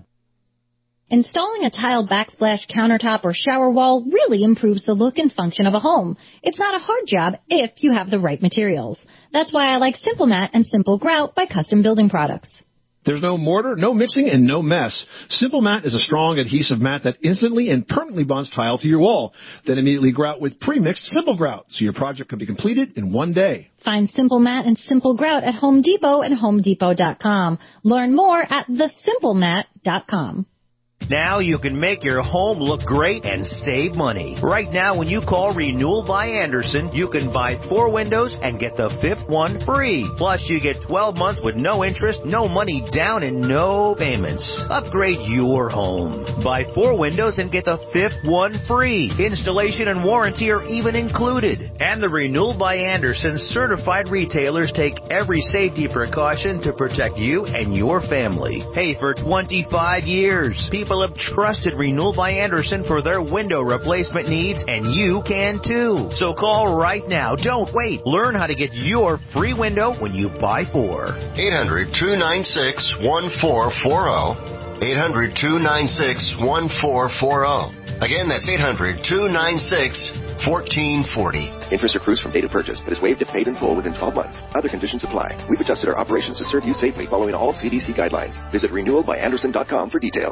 Installing a tile backsplash countertop or shower wall really improves the look and function of a home. It's not a hard job if you have the right materials. That's why I like Simple Mat and Simple Grout by Custom Building Products. There's no mortar, no mixing, and no mess. Simple Mat is a strong adhesive mat that instantly and permanently bonds tile to your wall. Then immediately grout with pre-mixed Simple Grout, so your project can be completed in one day. Find Simple Mat and Simple Grout at Home Depot and home depot dot com. Learn more at the simple mat dot com. Now you can make your home look great and save money. Right now, when you call Renewal by Andersen, you can buy four windows and get the fifth one free. Plus, you get twelve months with no interest, no money down, and no payments. Upgrade your home. Buy four windows and get the fifth one free. Installation and warranty are even included. And the Renewal by Andersen certified retailers take every safety precaution to protect you and your family. Hey, for twenty-five years, people have trusted Renewal by Andersen for their window replacement needs, and you can too. So call right now. Don't wait. Learn how to get your free window when you buy four. eight hundred, two nine six, one four four zero. eight hundred, two nine six, one four four zero. Again, that's eight hundred, two nine six, one four four zero. Interest accrues from date of purchase, but is waived if paid in full within twelve months. Other conditions apply. We've adjusted our operations to serve you safely following all C D C guidelines. Visit renewal by andersen dot com for details.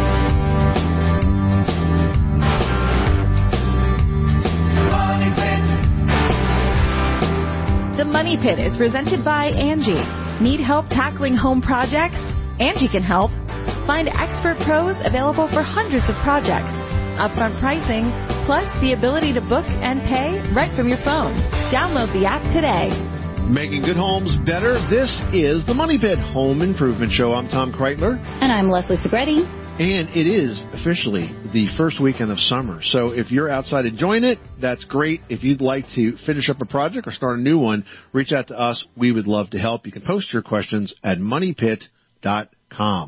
Money Pit. Money Pit is presented by Angie. Need help tackling home projects? Angie can help. Find expert pros available for hundreds of projects. Upfront pricing, plus the ability to book and pay right from your phone. Download the app today. Making good homes better. This is the Money Pit Home Improvement Show. I'm Tom Kreitler. And I'm Leslie Segretti. And it is officially the first weekend of summer. So if you're outside enjoying it, that's great. If you'd like to finish up a project or start a new one, reach out to us. We would love to help. You can post your questions at money pit dot com.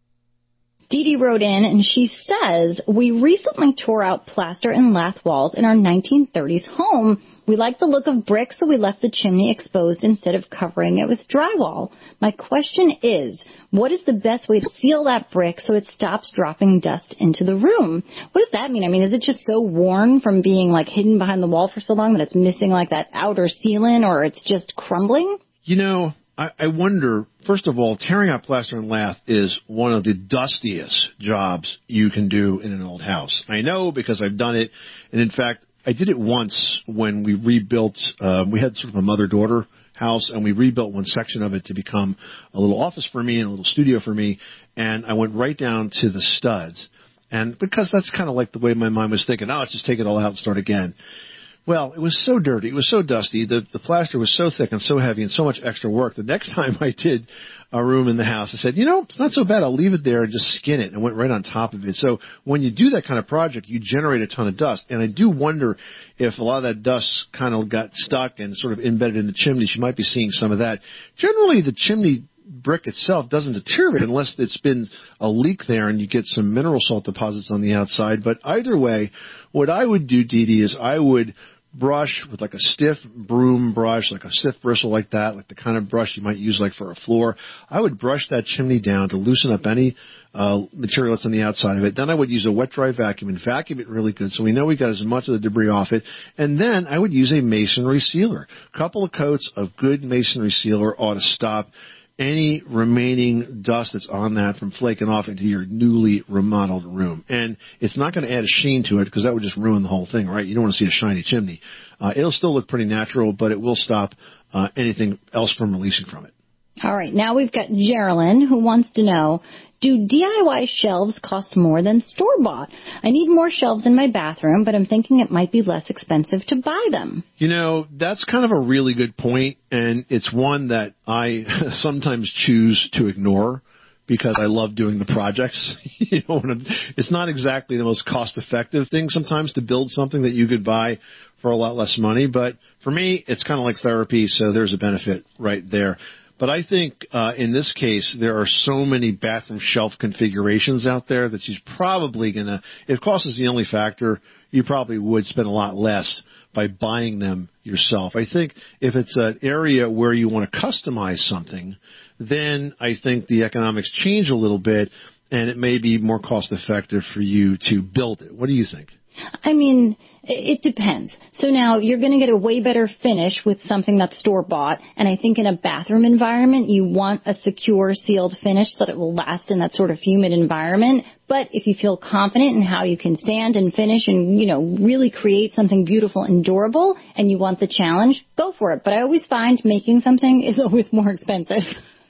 Dee Dee wrote in, and she says, we recently tore out plaster and lath walls in our nineteen thirties home. We liked the look of brick, so we left the chimney exposed instead of covering it with drywall. My question is, what is the best way to seal that brick so it stops dropping dust into the room? What does that mean? I mean, is it just so worn from being, like, hidden behind the wall for so long that it's missing, like, that outer sealant, or it's just crumbling? You know, I, I wonder, first of all, tearing out plaster and lath is one of the dustiest jobs you can do in an old house. I know because I've done it, and in fact, I did it once when we rebuilt, uh, we had sort of a mother-daughter house, and we rebuilt one section of it to become a little office for me and a little studio for me, and I went right down to the studs. And because that's kind of like the way my mind was thinking, oh, let's just take it all out and start again. Well, it was so dirty. It was so dusty. The, the plaster was so thick and so heavy and so much extra work. The next time I did a room in the house, I said, you know, it's not so bad. I'll leave it there and just skin it, and went right on top of it. So when you do that kind of project, you generate a ton of dust. And I do wonder if a lot of that dust kind of got stuck and sort of embedded in the chimneys. You might be seeing some of that. Generally, the chimney brick itself doesn't deteriorate unless it's been a leak there and you get some mineral salt deposits on the outside. But either way, what I would do, Dee Dee, is I would brush with like a stiff broom brush, like a stiff bristle like that, like the kind of brush you might use like for a floor. I would brush that chimney down to loosen up any uh, material that's on the outside of it. Then I would use a wet dry vacuum and vacuum it really good so we know we got as much of the debris off it. And then I would use a masonry sealer. A couple of coats of good masonry sealer ought to stop any remaining dust that's on that from flaking off into your newly remodeled room. And it's not going to add a sheen to it because that would just ruin the whole thing, right? You don't want to see a shiny chimney. Uh, it'll still look pretty natural, but it will stop uh, anything else from releasing from it. All right, now we've got Geraldine who wants to know, do D I Y shelves cost more than store-bought? I need more shelves in my bathroom, but I'm thinking it might be less expensive to buy them. You know, that's kind of a really good point, and it's one that I sometimes choose to ignore because I love doing the projects. You know, it's not exactly the most cost-effective thing sometimes to build something that you could buy for a lot less money, but for me, it's kind of like therapy, so there's a benefit right there. But I think uh, in this case, there are so many bathroom shelf configurations out there that she's probably going to, if cost is the only factor, you probably would spend a lot less by buying them yourself. I think if it's an area where you want to customize something, then I think the economics change a little bit, and it may be more cost effective for you to build it. What do you think? I mean, it depends. So now you're going to get a way better finish with something that's store-bought, and I think in a bathroom environment, you want a secure, sealed finish so that it will last in that sort of humid environment. But if you feel confident in how you can sand and finish and, you know, really create something beautiful and durable, and you want the challenge, go for it. But I always find making something is always more expensive.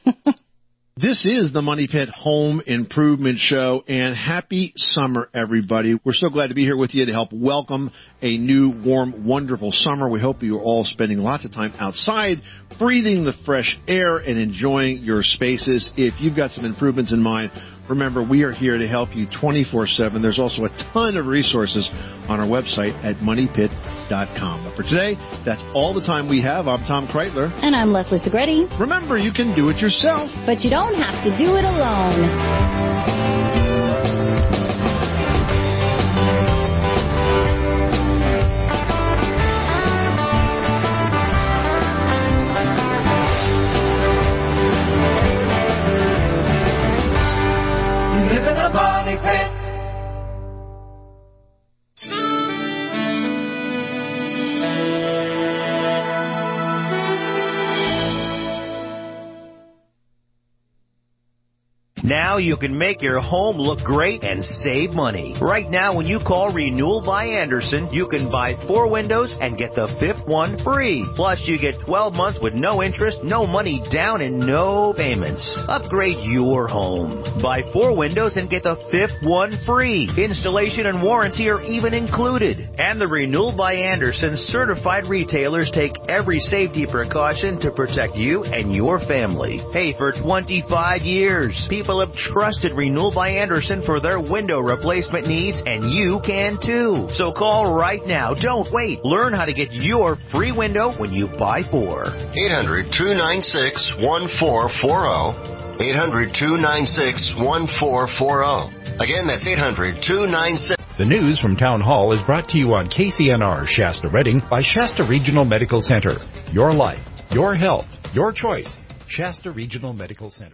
This is the Money Pit Home Improvement Show, and happy summer, everybody. We're so glad to be here with you to help welcome a new, warm, wonderful summer. We hope you're all spending lots of time outside, breathing the fresh air and enjoying your spaces. If you've got some improvements in mind, remember, we are here to help you twenty-four seven. There's also a ton of resources on our website at money pit dot com. But for today, that's all the time we have. I'm Tom Kreitler. And I'm Leslie Segretti. Remember, you can do it yourself. But you don't have to do it alone. Money Pit. Now you can make your home look great and save money. Right now, when you call Renewal by Andersen, you can buy four windows and get the fifth one free. Plus, you get twelve months with no interest, no money down, and no payments. Upgrade your home. Buy four windows and get the fifth one free. Installation and warranty are even included. And the Renewal by Andersen certified retailers take every safety precaution to protect you and your family. Hey, for twenty-five years, people have trusted Renewal by Andersen for their window replacement needs, and you can too. So call right now. Don't wait. Learn how to get your free window when you buy four. eight hundred, two nine six, one four four zero. eight hundred, two nine six, one four four zero. Again, that's eight hundred, two nine six. The news from Town Hall is brought to you on K C N R Shasta Redding by Shasta Regional Medical Center. Your life, your health, your choice. Shasta Regional Medical Center.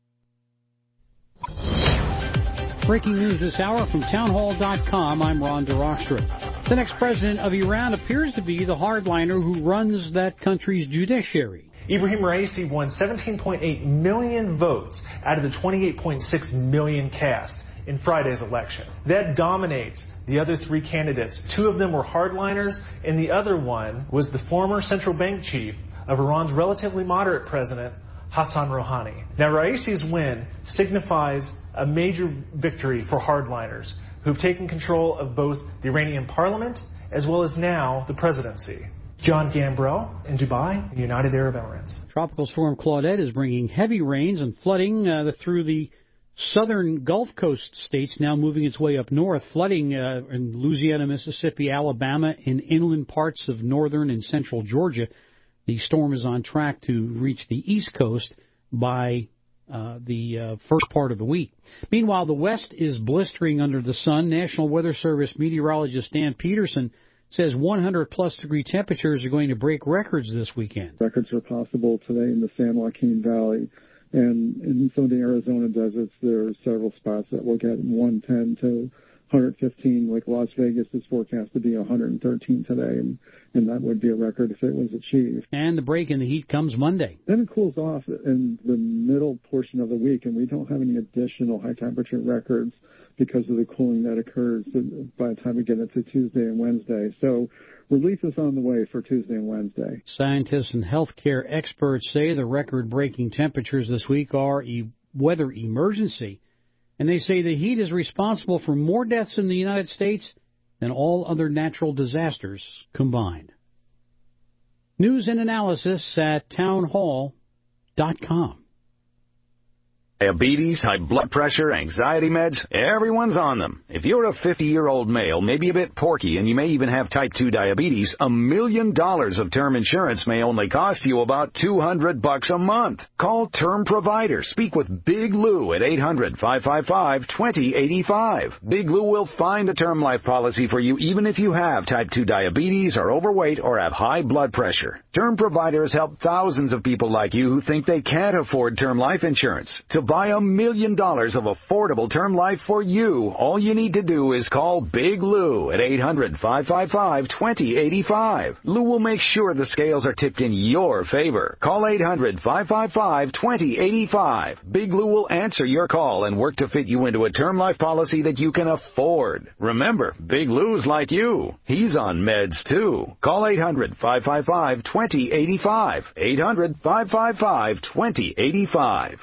Breaking news this hour from townhall dot com. I'm Ron DeRostra. The next president of Iran appears to be the hardliner who runs that country's judiciary. Ibrahim Raisi won seventeen point eight million votes out of the twenty-eight point six million cast in Friday's election. That dominates the other three candidates. Two of them were hardliners, and the other one was the former central bank chief of Iran's relatively moderate president, Hassan Rouhani. Now, Raisi's win signifies a major victory for hardliners who've taken control of both the Iranian parliament as well as now the presidency. John Gambrell in Dubai, United Arab Emirates. Tropical storm Claudette is bringing heavy rains and flooding uh, through the southern Gulf Coast states, now moving its way up north. Flooding uh, in Louisiana, Mississippi, Alabama, and inland parts of northern and central Georgia. The storm is on track to reach the East Coast by uh, the uh, first part of the week. Meanwhile, the West is blistering under the sun. National Weather Service meteorologist Dan Peterson says one hundred plus degree temperatures are going to break records this weekend. Records are possible today in the San Joaquin Valley. And in some of the Arizona deserts, there are several spots that will get one ten to one hundred fifteen. Like Las Vegas is forecast to be one hundred thirteen today, and, and that would be a record if it was achieved. And the break in the heat comes Monday. Then it cools off in the middle portion of the week, and we don't have any additional high-temperature records because of the cooling that occurs by the time we get into Tuesday and Wednesday. So relief is on the way for Tuesday and Wednesday. Scientists and healthcare experts say the record-breaking temperatures this week are a weather emergency, and they say the heat is responsible for more deaths in the United States than all other natural disasters combined. News and analysis at townhall dot com. Diabetes, high blood pressure, anxiety meds, everyone's on them. If you're a fifty-year-old male, maybe a bit porky, and you may even have type two diabetes, a million dollars of term insurance may only cost you about two hundred bucks a month. Call Term Provider. Speak with Big Lou at eight hundred, five five five, two zero eight five. Big Lou will find a term life policy for you even if you have type two diabetes, are overweight, or have high blood pressure. Term Provider has helped thousands of people like you who think they can't afford term life insurance. To buy a million dollars of affordable term life for you, all you need to do is call Big Lou at eight hundred, five five five, two zero eight five. Lou will make sure the scales are tipped in your favor. Call eight hundred, five five five, two zero eight five. Big Lou will answer your call and work to fit you into a term life policy that you can afford. Remember, Big Lou's like you. He's on meds too. Call eight hundred, five five five, two zero eight five. eight hundred, five five five, two zero eight five.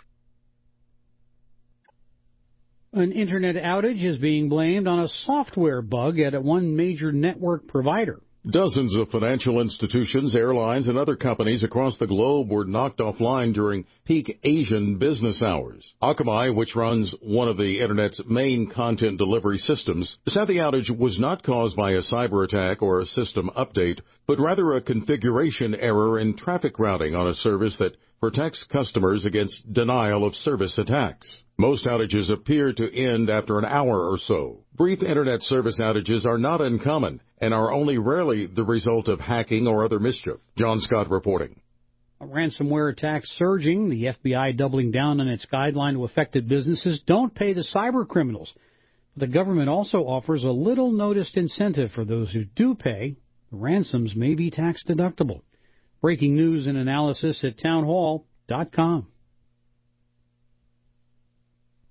An internet outage is being blamed on a software bug at one major network provider. Dozens of financial institutions, airlines, and other companies across the globe were knocked offline during peak Asian business hours. Akamai, which runs one of the Internet's main content delivery systems, said the outage was not caused by a cyber attack or a system update, but rather a configuration error in traffic routing on a service that protects customers against denial of service attacks. Most outages appear to end after an hour or so. Brief Internet service outages are not uncommon and are only rarely the result of hacking or other mischief. John Scott reporting. A ransomware attack surging, the F B I doubling down on its guideline to affected businesses. Don't pay the cyber criminals. The government also offers a little noticed incentive for those who do pay. The ransoms may be tax deductible. Breaking news and analysis at townhall dot com.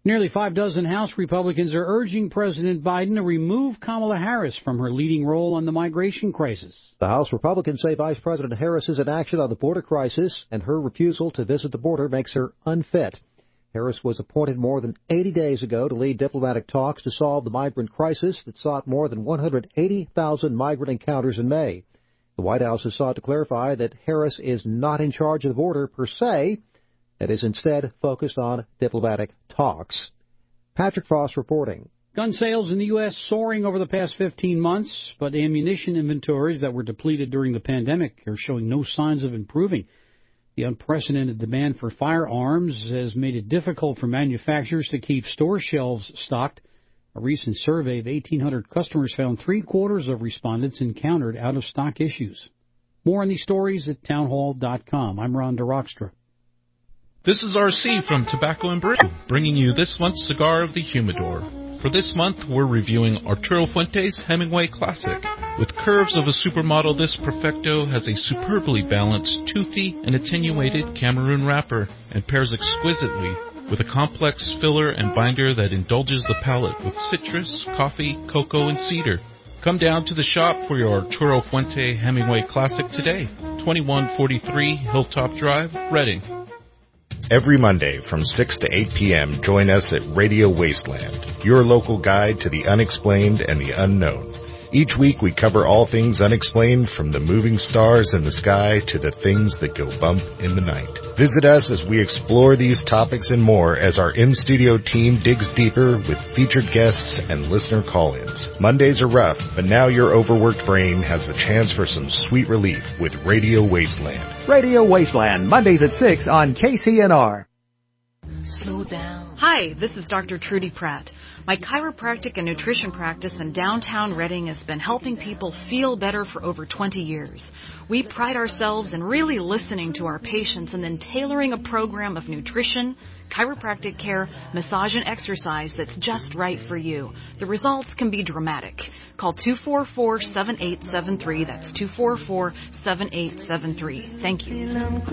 Nearly five dozen House Republicans are urging President Biden to remove Kamala Harris from her leading role on the migration crisis. The House Republicans say Vice President Harris's inaction on the border crisis and her refusal to visit the border makes her unfit. Harris was appointed more than eighty days ago to lead diplomatic talks to solve the migrant crisis that sought more than one hundred eighty thousand migrant encounters in May. The White House has sought to clarify that Harris is not in charge of the border per se, that is instead focused on diplomatic talks. Patrick Frost reporting. Gun sales in the U S soaring over the past fifteen months, but ammunition inventories that were depleted during the pandemic are showing no signs of improving. The unprecedented demand for firearms has made it difficult for manufacturers to keep store shelves stocked. A recent survey of eighteen hundred customers found three-quarters of respondents encountered out-of-stock issues. More on these stories at townhall dot com. I'm Ron DeRockstra. This is R C from Tobacco and Brew, bringing you this month's Cigar of the Humidor. For this month, we're reviewing Arturo Fuente's Hemingway Classic. With curves of a supermodel, this Perfecto has a superbly balanced, toothy, and attenuated Cameroon wrapper and pairs exquisitely with a complex filler and binder that indulges the palate with citrus, coffee, cocoa, and cedar. Come down to the shop for your Arturo Fuente Hemingway Classic today, twenty-one forty-three Hilltop Drive, Reading. Every Monday from six to eight p.m., join us at Radio Wasteland, your local guide to the unexplained and the unknown. Each week we cover all things unexplained, from the moving stars in the sky to the things that go bump in the night. Visit us as we explore these topics and more as our in-studio team digs deeper with featured guests and listener call-ins. Mondays are rough, but now your overworked brain has the chance for some sweet relief with Radio Wasteland. Radio Wasteland, Mondays at six on K C N R. Slow down. Hi, this is Doctor Trudy Pratt. My chiropractic and nutrition practice in downtown Reading has been helping people feel better for over twenty years. We pride ourselves in really listening to our patients and then tailoring a program of nutrition, chiropractic care, massage, and exercise that's just right for you. The results can be dramatic. Call two four four, seven eight seven three. That's two four four, seven eight seven three. Thank you.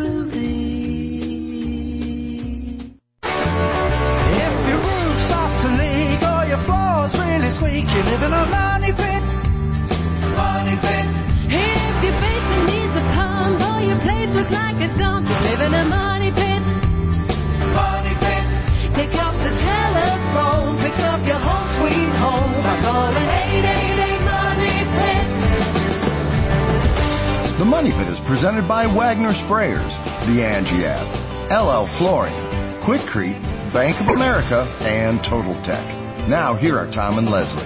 Squeak, you live in a money pit, money pit. If your basement needs a pump or your place looks like a dump, you live in a money pit, money pit. Pick up the telephone, pick up your home sweet home by calling eight eight eight Money Pit. The Money Pit is presented by Wagner Sprayers, the Angie app, L L Flooring, Quikrete, Bank of America, and Total Tech. Now, here are Tom and Leslie.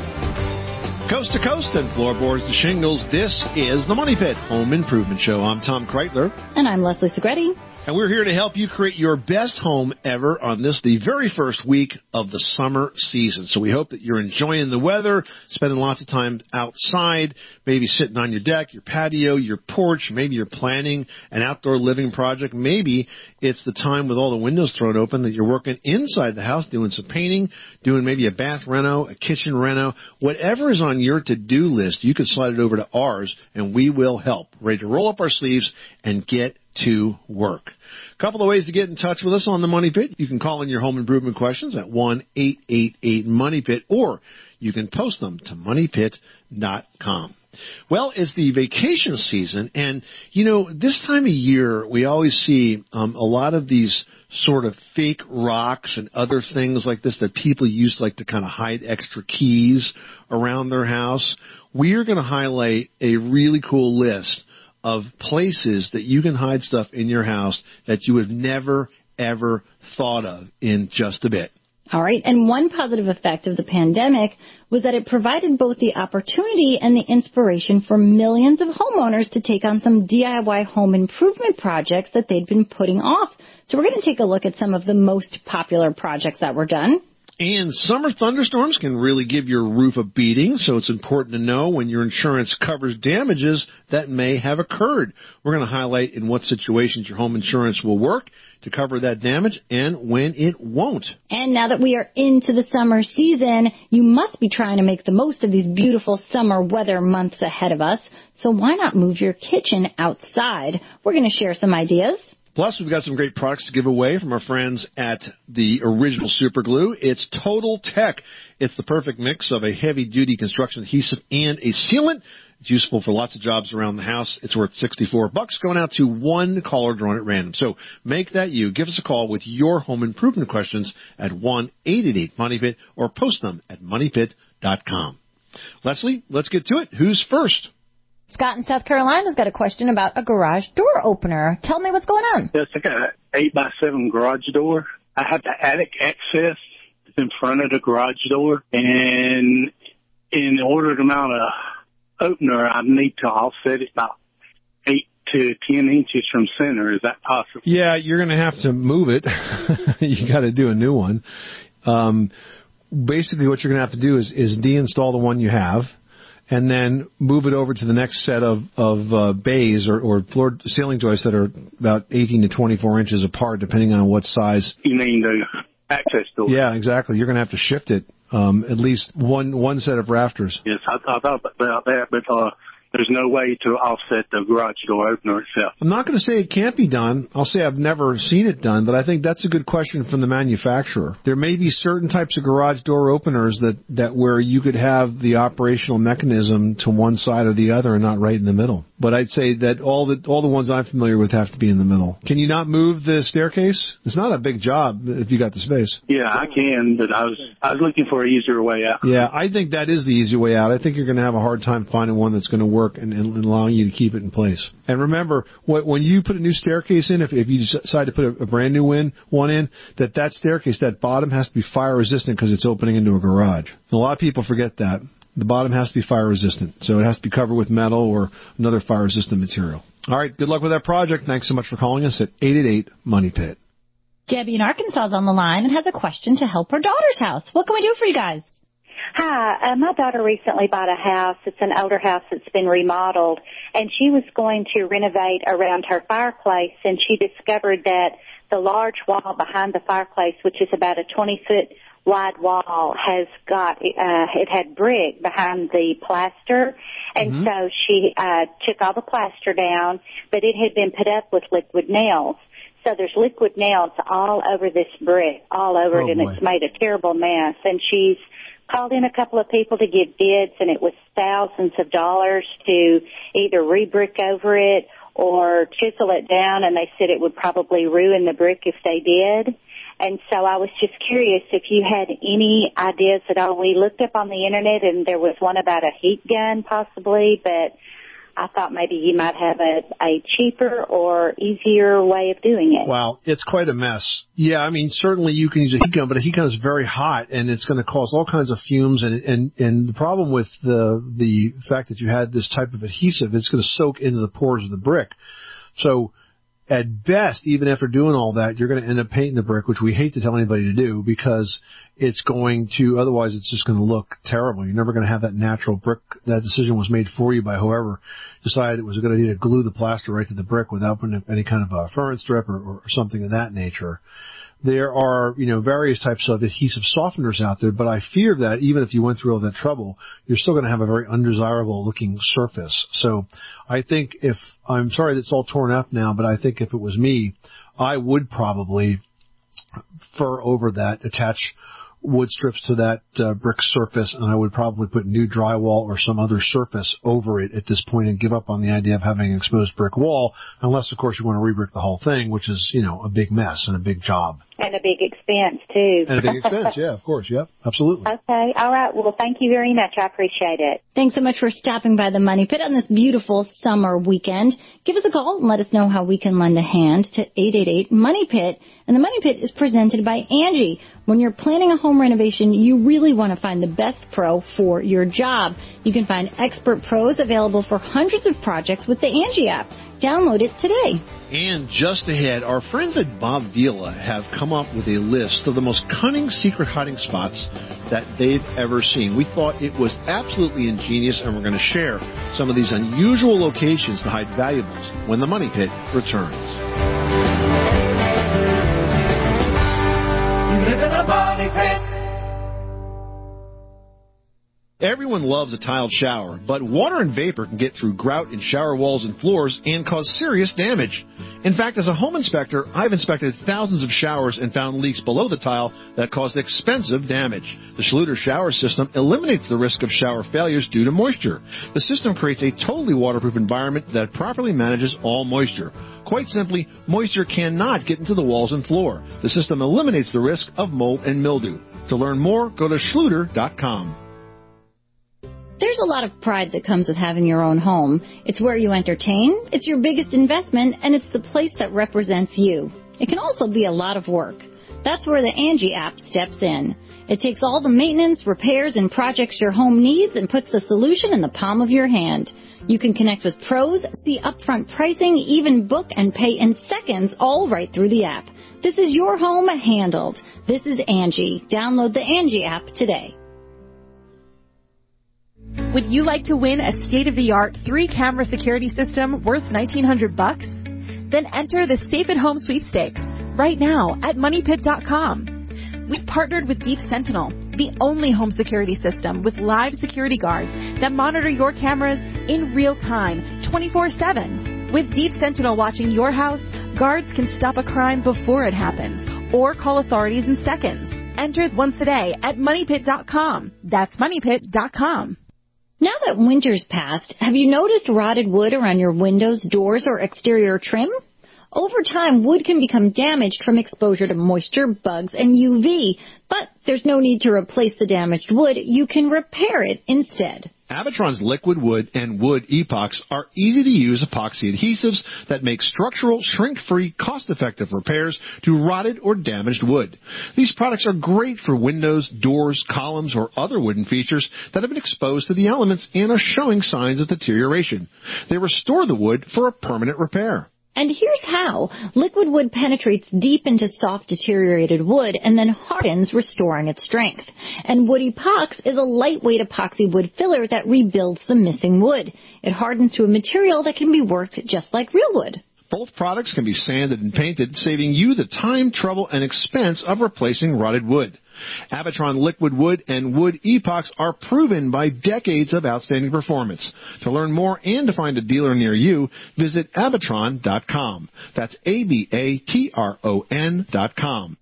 Coast to coast and floorboards to shingles, this is the Money Pit Home Improvement Show. I'm Tom Kreitler. And I'm Leslie Segretti. And we're here to help you create your best home ever on this, the very first week of the summer season. So we hope that you're enjoying the weather, spending lots of time outside, maybe sitting on your deck, your patio, your porch. Maybe you're planning an outdoor living project. Maybe it's the time with all the windows thrown open that you're working inside the house, doing some painting, doing maybe a bath reno, a kitchen reno. Whatever is on your to-do list, you can slide it over to ours, and we will help. Ready to roll up our sleeves and get to work. A couple of ways to get in touch with us on the Money Pit. You can call in your home improvement questions at one eight eight eight Money Pit, or you can post them to money pit dot com. Well, it's the vacation season, and, you know, this time of year we always see um, a lot of these sort of fake rocks and other things like this that people use like to kind of hide extra keys around their house. We are going to highlight a really cool list of places that you can hide stuff in your house that you have never, ever thought of in just a bit. All right. And one positive effect of the pandemic was that it provided both the opportunity and the inspiration for millions of homeowners to take on some D I Y home improvement projects that they'd been putting off. So we're going to take a look at some of the most popular projects that were done. And summer thunderstorms can really give your roof a beating, so it's important to know when your insurance covers damages that may have occurred. We're going to highlight in what situations your home insurance will work to cover that damage and when it won't. And now that we are into the summer season, you must be trying to make the most of these beautiful summer weather months ahead of us. So why not move your kitchen outside? We're going to share some ideas. Plus, we've got some great products to give away from our friends at the Original Super Glue. It's Total Tech. It's the perfect mix of a heavy-duty construction adhesive and a sealant. It's useful for lots of jobs around the house. It's worth sixty-four bucks, going out to one caller drawn at random. So make that you. Give us a call with your home improvement questions at one eight eight eight money pit or post them at money pit dot com. Leslie, let's get to it. Who's first? Scott in South Carolina's got a question about a garage door opener. Tell me what's going on. Yes, I got an eight by seven garage door. I have the attic access in front of the garage door, and in order to mount a opener, I need to offset it about eight to ten inches from center. Is that possible? Yeah, you're going to have to move it. You got to do a new one. Um, basically, what you're going to have to do is, is deinstall the one you have, and then move it over to the next set of, of uh, bays or, or floor ceiling joists that are about eighteen to twenty-four inches apart, depending on what size. You mean the access door? Yeah, exactly. You're going to have to shift it um, at least one one set of rafters. Yes, I, I thought about that, but uh, there's no way to offset the garage door opener itself. I'm not going to say it can't be done. I'll say I've never seen it done, but I think that's a good question from the manufacturer. There may be certain types of garage door openers that, that where you could have the operational mechanism to one side or the other and not right in the middle. But I'd say that all the all the ones I'm familiar with have to be in the middle. Can you not move the staircase? It's not a big job if you got the space. Yeah, I can, but I was I was looking for an easier way out. Yeah, I think that is the easy way out. I think you're going to have a hard time finding one that's going to work and, and allowing you to keep it in place. And remember, when you put a new staircase in, if, if you decide to put a, a brand new in, one in, that that staircase, that bottom has to be fire resistant because it's opening into a garage. And a lot of people forget that. The bottom has to be fire resistant, so it has to be covered with metal or another fire resistant material. All right, good luck with that project. Thanks so much for calling us at eight eight eight money pit. Debbie in Arkansas is on the line and has a question to help her daughter's house. What can we do for you guys? Hi, uh, my daughter recently bought a house. It's an older house that's been remodeled, and she was going to renovate around her fireplace, and she discovered that the large wall behind the fireplace, which is about a twenty-foot wide wall, has got, uh, it had brick behind the plaster, and mm-hmm. so she uh, took all the plaster down, but it had been put up with liquid nails. So there's liquid nails all over this brick, all over oh, it, and boy. It's made a terrible mess. And she's called in a couple of people to give bids, and it was thousands of dollars to either re-brick over it or chisel it down, and they said it would probably ruin the brick if they did. And so I was just curious if you had any ideas at all. We looked up on the Internet, and there was one about a heat gun possibly, but I thought maybe you might have a, a cheaper or easier way of doing it. Wow, it's quite a mess. Yeah, I mean, certainly you can use a heat gun, but a heat gun is very hot, and it's going to cause all kinds of fumes. And, and, and the problem with the, the fact that you had this type of adhesive, it's going to soak into the pores of the brick. So at best, even after doing all that, you're going to end up painting the brick, which we hate to tell anybody to do because it's going to, otherwise it's just going to look terrible. You're never going to have that natural brick. That decision was made for you by whoever decided it was a good idea to glue the plaster right to the brick without putting any kind of a furnace strip or, or something of that nature. There are, you know, various types of adhesive softeners out there, but I fear that even if you went through all that trouble, you're still going to have a very undesirable looking surface. So I think if, I'm sorry that it's all torn up now, but I think if it was me, I would probably fur over that, attach wood strips to that uh, brick surface, and I would probably put new drywall or some other surface over it at this point and give up on the idea of having an exposed brick wall, unless, of course, you want to re-brick the whole thing, which is, you know, a big mess and a big job. And a big expense, too. And a big expense, yeah, of course, yep, absolutely. Okay, all right, well, thank you very much. I appreciate it. Thanks so much for stopping by the Money Pit on this beautiful summer weekend. Give us a call and let us know how we can lend a hand to eight eight eight money pit. And the Money Pit is presented by Angie. When you're planning a home renovation, you really want to find the best pro for your job. You can find expert pros available for hundreds of projects with the Angie app. Download it today. And just ahead, our friends at Bob Vila have come up with a list of the most cunning secret hiding spots that they've ever seen. We thought it was absolutely ingenious, and we're going to share some of these unusual locations to hide valuables when the Money Pit returns. You live in a money pit. Everyone loves a tiled shower, but water and vapor can get through grout in shower walls and floors and cause serious damage. In fact, as a home inspector, I've inspected thousands of showers and found leaks below the tile that caused expensive damage. The Schluter shower system eliminates the risk of shower failures due to moisture. The system creates a totally waterproof environment that properly manages all moisture. Quite simply, moisture cannot get into the walls and floor. The system eliminates the risk of mold and mildew. To learn more, go to schluter dot com. There's a lot of pride that comes with having your own home. It's where you entertain, it's your biggest investment, and it's the place that represents you. It can also be a lot of work. That's where the Angie app steps in. It takes all the maintenance, repairs, and projects your home needs and puts the solution in the palm of your hand. You can connect with pros, see upfront pricing, even book and pay in seconds, all right through the app. This is your home handled. This is Angie. Download the Angie app today. Would you like to win a state-of-the-art three-camera security system worth nineteen hundred bucks? Then enter the Safe at Home sweepstakes right now at money pit dot com. We've partnered with Deep Sentinel, the only home security system with live security guards that monitor your cameras in real time, twenty-four seven. With Deep Sentinel watching your house, guards can stop a crime before it happens or call authorities in seconds. Enter once a day at money pit dot com. That's money pit dot com. Now that winter's passed, have you noticed rotted wood around your windows, doors, or exterior trim? Over time, wood can become damaged from exposure to moisture, bugs, and U V. But there's no need to replace the damaged wood. You can repair it instead. Avatron's liquid wood and wood epoxy are easy-to-use epoxy adhesives that make structural, shrink-free, cost-effective repairs to rotted or damaged wood. These products are great for windows, doors, columns, or other wooden features that have been exposed to the elements and are showing signs of deterioration. They restore the wood for a permanent repair. And here's how. Liquid wood penetrates deep into soft, deteriorated wood and then hardens, restoring its strength. And Wood Epox is a lightweight epoxy wood filler that rebuilds the missing wood. It hardens to a material that can be worked just like real wood. Both products can be sanded and painted, saving you the time, trouble, and expense of replacing rotted wood. Avatron Liquid Wood and Wood Epox are proven by decades of outstanding performance. To learn more and to find a dealer near you, visit avatron dot com. That's A B A T R O N dot com.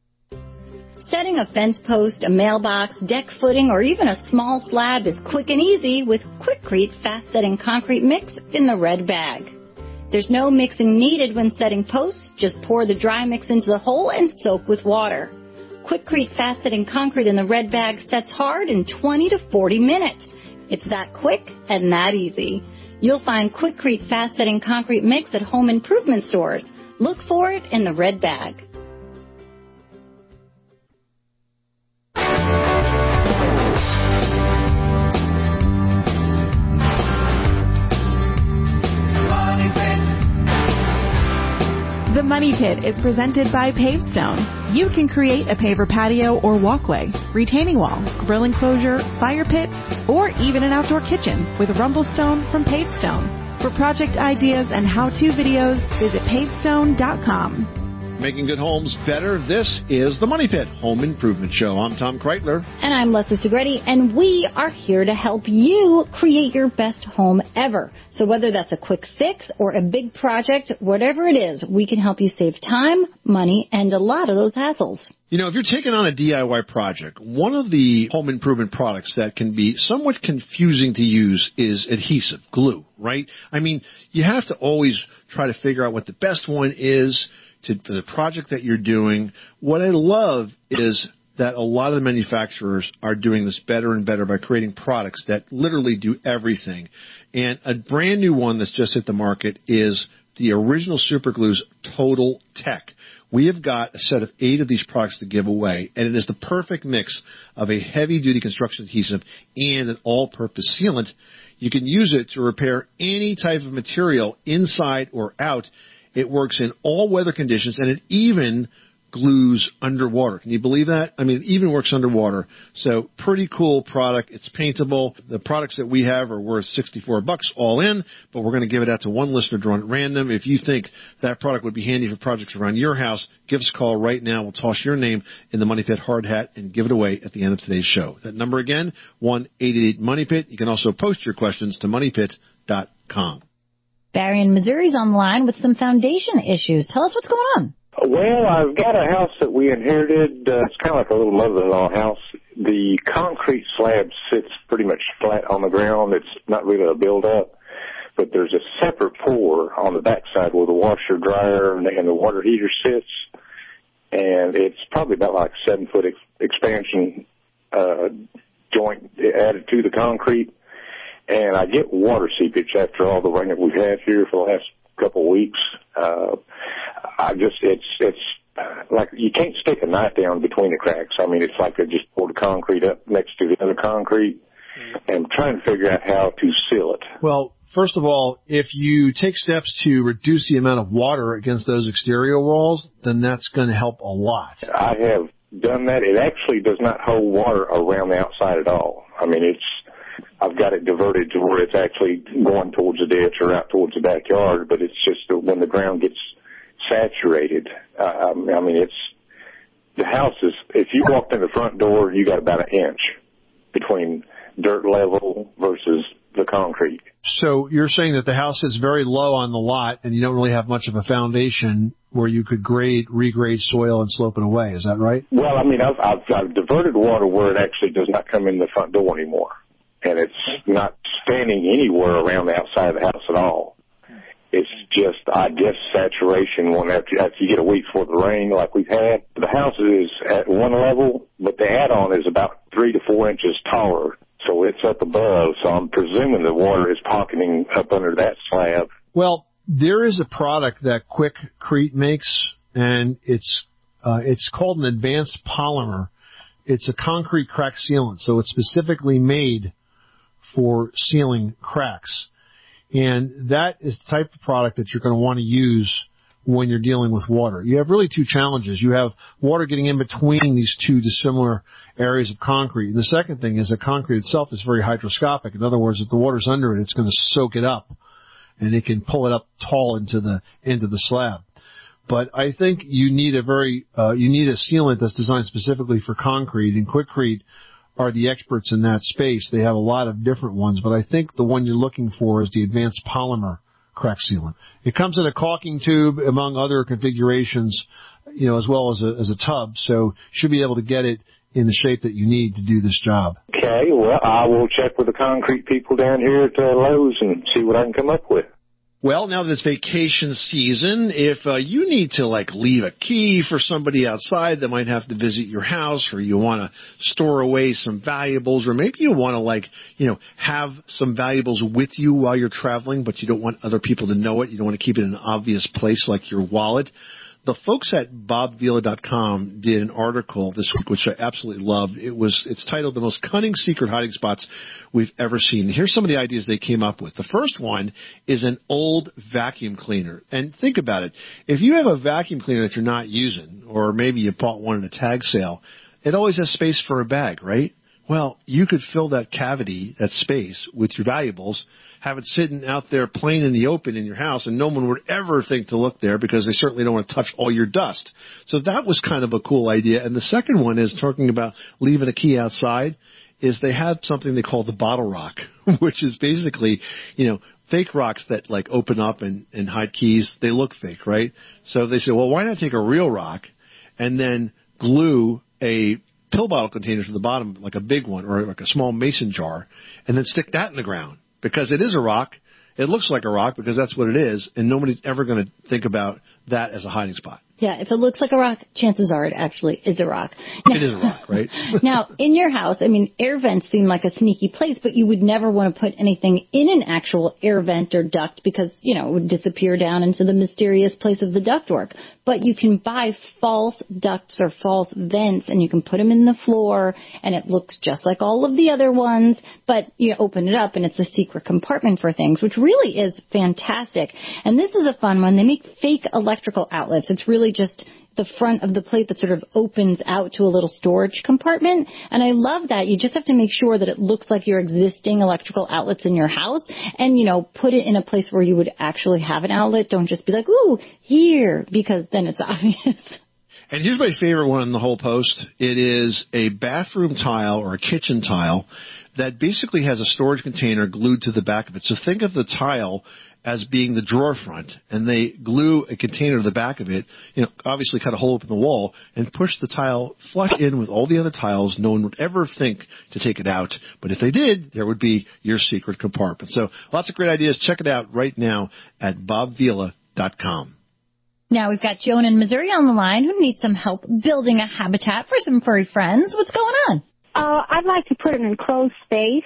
Setting a fence post, a mailbox, deck footing, or even a small slab is quick and easy with Quikrete Fast Setting Concrete Mix in the red bag. There's no mixing needed when setting posts. Just pour the dry mix into the hole and soak with water. Quikrete Fast Setting Concrete in the red bag sets hard in twenty to forty minutes. It's that quick and that easy. You'll find Quikrete Fast Setting Concrete Mix at home improvement stores. Look for it in the red bag. The Money Pit is presented by Pavestone. You can create a paver patio or walkway, retaining wall, grill enclosure, fire pit, or even an outdoor kitchen with Rumblestone from Pavestone. For project ideas and how-to videos, visit pavestone dot com. Making good homes better. This is the Money Pit Home Improvement Show. I'm Tom Kreitler. And I'm Leslie Segretti, and we are here to help you create your best home ever. So whether that's a quick fix or a big project, whatever it is, we can help you save time, money, and a lot of those hassles. You know, if you're taking on a D I Y project, one of the home improvement products that can be somewhat confusing to use is adhesive, glue, right? I mean, you have to always try to figure out what the best one is to, for the project that you're doing. What I love is that a lot of the manufacturers are doing this better and better by creating products that literally do everything. And a brand new one that's just hit the market is the Original Superglue's Total Tech. We have got a set of eight of these products to give away, and it is the perfect mix of a heavy-duty construction adhesive and an all-purpose sealant. You can use it to repair any type of material inside or out. It works in all weather conditions, and it even glues underwater. Can you believe that? I mean, it even works underwater. So pretty cool product. It's paintable. The products that we have are worth sixty-four bucks all in, but we're going to give it out to one listener drawn at random. If you think that product would be handy for projects around your house, give us a call right now. We'll toss your name in the Money Pit hard hat and give it away at the end of today's show. That number again, one eight eight eight Money Pit. You can also post your questions to money pit dot com. Barry in Missouri's on the line with some foundation issues. Tell us what's going on. Well, I've got a house that we inherited. Uh, it's kind of like a little mother-in-law house. The concrete slab sits pretty much flat on the ground. It's not really a build-up, but there's a separate pour on the backside where the washer, dryer, and the, and the water heater sits, and it's probably about like a seven-foot ex- expansion uh, joint added to the concrete, and I get water seepage after all the rain that we've had here for the last couple of weeks. Uh, I just, it's, it's like you can't stick a knife down between the cracks. I mean, it's like I just poured the concrete up next to the other concrete, and I'm trying to figure out how to seal it. Well, first of all, if you take steps to reduce the amount of water against those exterior walls, then that's going to help a lot. I have done that. It actually does not hold water around the outside at all. I mean, it's, I've got it diverted to where it's actually going towards the ditch or out towards the backyard, but it's just when the ground gets saturated. Uh, I mean, it's, the house is, if you walked in the front door, you got about an inch between dirt level versus the concrete. So you're saying that the house is very low on the lot and you don't really have much of a foundation where you could grade, regrade soil and slope it away. Is that right? Well, I mean, I've, I've, I've diverted water where it actually does not come in the front door anymore. And it's not standing anywhere around the outside of the house at all. It's just, I guess, saturation when after, after you get a week before the rain like we've had. The house is at one level, but the add-on is about three to four inches taller. So it's up above. So I'm presuming the water is pocketing up under that slab. Well, there is a product that Quikrete makes, and it's uh, it's called an advanced polymer. It's a concrete crack sealant, so it's specifically made for sealing cracks. And that is the type of product that you're going to want to use when you're dealing with water. You have really two challenges. You have water getting in between these two dissimilar areas of concrete. And the second thing is that concrete itself is very hydroscopic. In other words, if the water's under it, it's going to soak it up, and it can pull it up tall into the into the slab. But I think you need a very uh, you need a sealant that's designed specifically for concrete, and Quikrete are the experts in that space. They have a lot of different ones, but I think the one you're looking for is the advanced polymer crack sealant. It comes in a caulking tube, among other configurations, you know, as well as a, as a tub, so you should be able to get it in the shape that you need to do this job. Okay, well, I will check with the concrete people down here at uh, Lowe's and see what I can come up with. Well, now that it's vacation season, if uh, you need to, like, leave a key for somebody outside that might have to visit your house, or you want to store away some valuables, or maybe you want to, like, you know, have some valuables with you while you're traveling, but you don't want other people to know it. You don't want to keep it in an obvious place like your wallet. The folks at bob vila dot com did an article this week, which I absolutely loved. It was, it's titled The Most Cunning Secret Hiding Spots We've Ever Seen. Here's some of the ideas they came up with. The first one is an old vacuum cleaner. And think about it. If you have a vacuum cleaner that you're not using, or maybe you bought one at a tag sale, it always has space for a bag, right? Well, you could fill that cavity, that space, with your valuables, have it sitting out there plain in the open in your house, and no one would ever think to look there because they certainly don't want to touch all your dust. So that was kind of a cool idea. And the second one is talking about leaving a key outside, is they had something they call the bottle rock, which is basically, you know, fake rocks that like open up and, and hide keys. They look fake, right? So they said, well, why not take a real rock and then glue a pill bottle container to the bottom, like a big one or like a small mason jar, and then stick that in the ground. Because it is a rock, it looks like a rock because that's what it is, and nobody's ever going to think about that as a hiding spot. Yeah, if it looks like a rock, chances are it actually is a rock. Now, it is a rock, right? Now, in your house, I mean, air vents seem like a sneaky place, but you would never want to put anything in an actual air vent or duct because, you know, it would disappear down into the mysterious place of the ductwork. But you can buy false ducts or false vents, and you can put them in the floor, and it looks just like all of the other ones, but you open it up, and it's a secret compartment for things, which really is fantastic. And this is a fun one. They make fake electrical outlets. It's really just the front of the plate that sort of opens out to a little storage compartment. And I love that. You just have to make sure that it looks like your existing electrical outlets in your house and, you know, put it in a place where you would actually have an outlet. Don't just be like, ooh, here, because then it's obvious. And here's my favorite one in the whole post. It is a bathroom tile or a kitchen tile that basically has a storage container glued to the back of it. So think of the tile as being the drawer front, and they glue a container to the back of it, you know, obviously cut a hole up in the wall, and push the tile flush in with all the other tiles. No one would ever think to take it out, but if they did, there would be your secret compartment. So lots of great ideas. Check it out right now at bob vila dot com. Now we've got Joan in Missouri on the line who needs some help building a habitat for some furry friends. What's going on? Uh, I'd like to put an enclosed space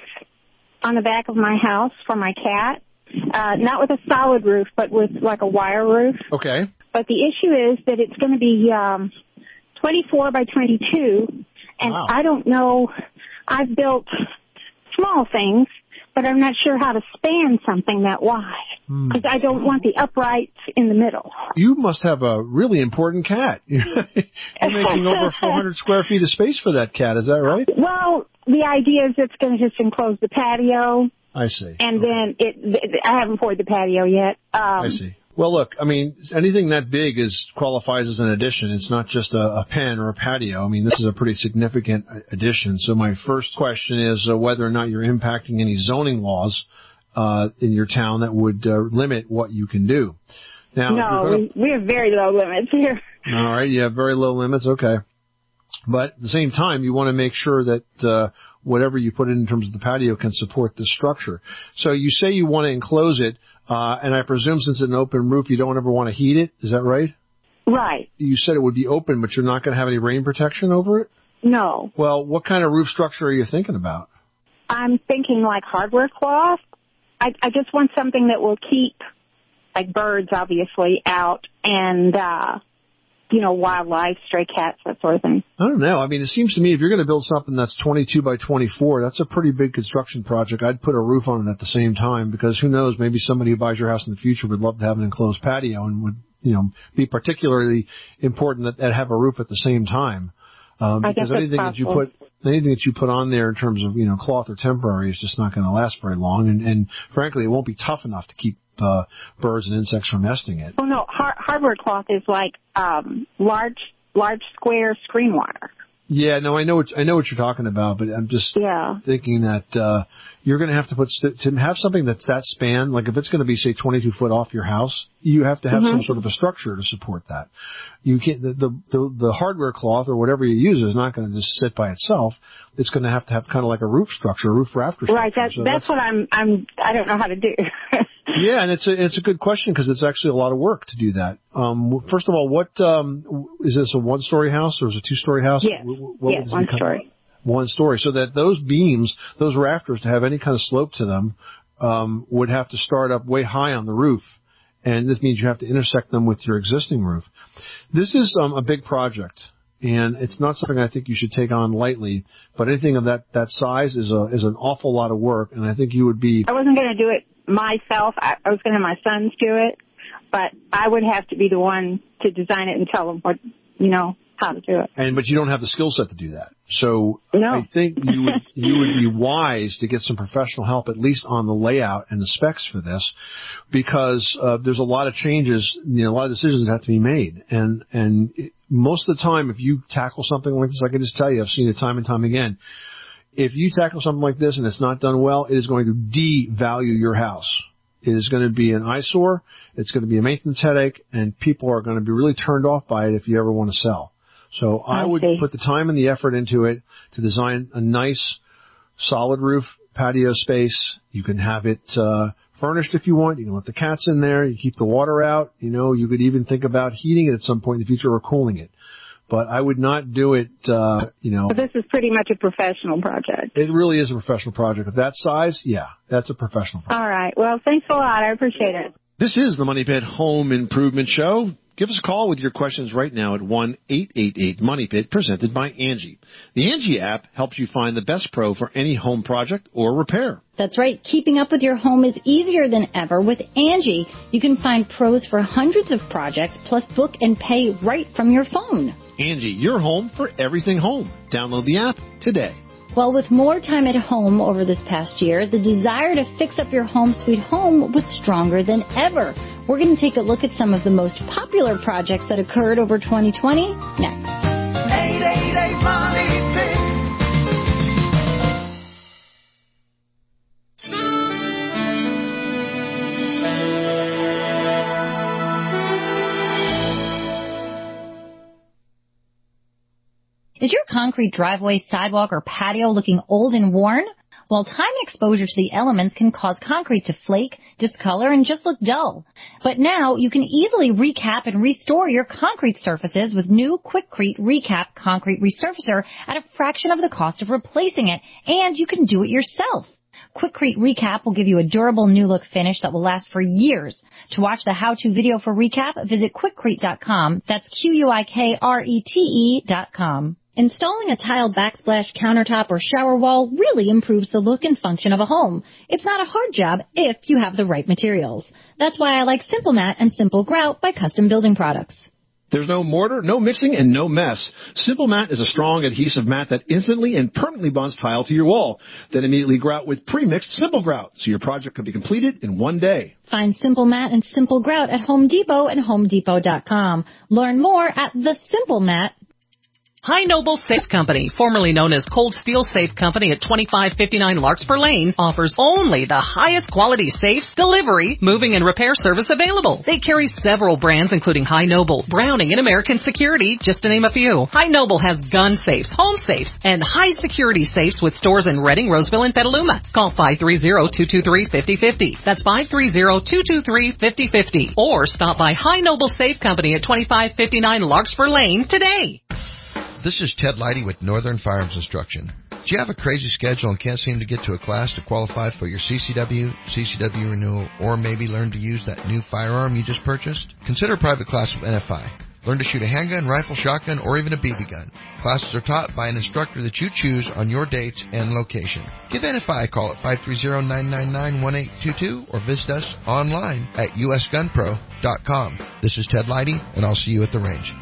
on the back of my house for my cat. Uh, not with a solid roof, but with like a wire roof. Okay. But the issue is that it's going to be um, twenty-four by twenty-two, and Wow. I don't know. I've built small things, but I'm not sure how to span something that wide because I don't want the uprights in the middle. You must have a really important cat. You're making over four hundred square feet of space for that cat. Is that right? Well, the idea is it's going to just enclose the patio. I see. And then it, I haven't poured the patio yet. Um, I see. Well, look, I mean, anything that big is qualifies as an addition. It's not just a, a pen or a patio. I mean, this is a pretty significant addition. So my first question is uh, whether or not you're impacting any zoning laws uh, in your town that would uh, limit what you can do. Now, no, gonna... we, we have very low limits here. All right, you have very low limits. Okay. But at the same time, you want to make sure that uh, whatever you put in in terms of the patio can support the structure. So you say you want to enclose it, uh, and I presume since it's an open roof, you don't ever want to heat it. Is that right? Right. You said it would be open, but you're not going to have any rain protection over it? No. Well, what kind of roof structure are you thinking about? I'm thinking like hardware cloth. I, I just want something that will keep, like birds, obviously, out and, uh, you know, wildlife, stray cats, that sort of thing. I don't know. I mean, it seems to me if you're going to build something that's twenty-two by twenty-four, that's a pretty big construction project. I'd put a roof on it at the same time because who knows, maybe somebody who buys your house in the future would love to have an enclosed patio and would, you know, be particularly important that, that have a roof at the same time. Um, I guess because anything that you put, anything that you put on there in terms of, you know, cloth or temporary is just not going to last very long. And, and frankly, it won't be tough enough to keep uh, birds and insects from nesting it. Oh, no, hard, hardware cloth is like um, large, large square screen wire. Yeah, no, I know what I know what you're talking about, but I'm just yeah. thinking that uh, you're going to have to put to have something that's that span. Like if it's going to be say twenty-two foot off your house, you have to have Mm-hmm. some sort of a structure to support that. You can't the the the, the hardware cloth or whatever you use is not going to just sit by itself. It's going to have to have kind of like a roof structure, a roof rafter structure. Right. That, so that's, that's what I'm. I'm. I don't know how to do. Yeah, and it's a it's a good question because it's actually a lot of work to do that. Um, first of all, what um, is this a one story house or is it a two story house? Yes, what yes, one story. One story. So that those beams, those rafters, to have any kind of slope to them, um, would have to start up way high on the roof, and this means you have to intersect them with your existing roof. This is um, a big project. And it's not something I think you should take on lightly, but anything of that, that size is a is an awful lot of work, and I think you would be. I wasn't going to do it myself. I, I was going to have my sons do it, but I would have to be the one to design it and tell them what, you know, how to do it. And but you don't have the skill set to do that. So no. I think you would you would be wise to get some professional help, at least on the layout and the specs for this, because uh, there's a lot of changes, you know, a lot of decisions that have to be made, and and. It, most of the time, if you tackle something like this, I can just tell you, I've seen it time and time again. If you tackle something like this and it's not done well, it is going to devalue your house. It is going to be an eyesore. It's going to be a maintenance headache, and people are going to be really turned off by it if you ever want to sell. So I, I would see. put the time and the effort into it to design a nice, solid roof patio space. You can have it uh furnished if you want. You can let the cats in there. You keep the water out. You know, you could even think about heating it at some point in the future or cooling it. But I would not do it, uh, you know. But this is pretty much a professional project. It really is a professional project. Of that size, yeah, that's a professional project. All right. Well, thanks a lot. I appreciate it. This is the Money Pit Home Improvement Show. Give us a call with your questions right now at one eight eight eight money pit, presented by Angie. The Angie app helps you find the best pro for any home project or repair. That's right. Keeping up with your home is easier than ever with Angie. You can find pros for hundreds of projects, plus book and pay right from your phone. Angie, your home for everything home. Download the app today. Well, with more time at home over this past year, the desire to fix up your home sweet home was stronger than ever. We're going to take a look at some of the most popular projects that occurred over twenty twenty next. eight eight eight Money Pit. Is your concrete driveway, sidewalk, or patio looking old and worn? Well, time and exposure to the elements can cause concrete to flake, discolor, and just look dull. But now you can easily recap and restore your concrete surfaces with new Quikrete Recap Concrete Resurfacer at a fraction of the cost of replacing it, and you can do it yourself. Quikrete Recap will give you a durable new look finish that will last for years. To watch the how-to video for Recap, visit Quikrete dot com. That's Q U I K R E T E dot com. Installing a tiled backsplash countertop or shower wall really improves the look and function of a home. It's not a hard job if you have the right materials. That's why I like Simple Mat and Simple Grout by Custom Building Products. There's no mortar, no mixing, and no mess. Simple Mat is a strong adhesive mat that instantly and permanently bonds tile to your wall. Then immediately grout with pre-mixed Simple Grout, so your project can be completed in one day. Find Simple Mat and Simple Grout at Home Depot and Home Depot dot com. Learn more at the Simple Mat. High Noble Safe Company, formerly known as Cold Steel Safe Company at twenty-five fifty-nine Larkspur Lane, offers only the highest quality safes, delivery, moving, and repair service available. They carry several brands including High Noble, Browning, and American Security, just to name a few. High Noble has gun safes, home safes, and high security safes with stores in Reading, Roseville, and Petaluma. Call five three zero, two two three, five zero five zero. That's five three zero, two two three, five zero five zero. Or stop by High Noble Safe Company at twenty-five fifty-nine Larkspur Lane today. This is Ted Leidy with Northern Firearms Instruction. Do you have a crazy schedule and can't seem to get to a class to qualify for your C C W, C C W renewal, or maybe learn to use that new firearm you just purchased? Consider a private class with N F I. Learn to shoot a handgun, rifle, shotgun, or even a B B gun. Classes are taught by an instructor that you choose on your dates and location. Give N F I a call at five three zero, nine nine nine, one eight two two or visit us online at U S gun pro dot com. This is Ted Leidy, and I'll see you at the range.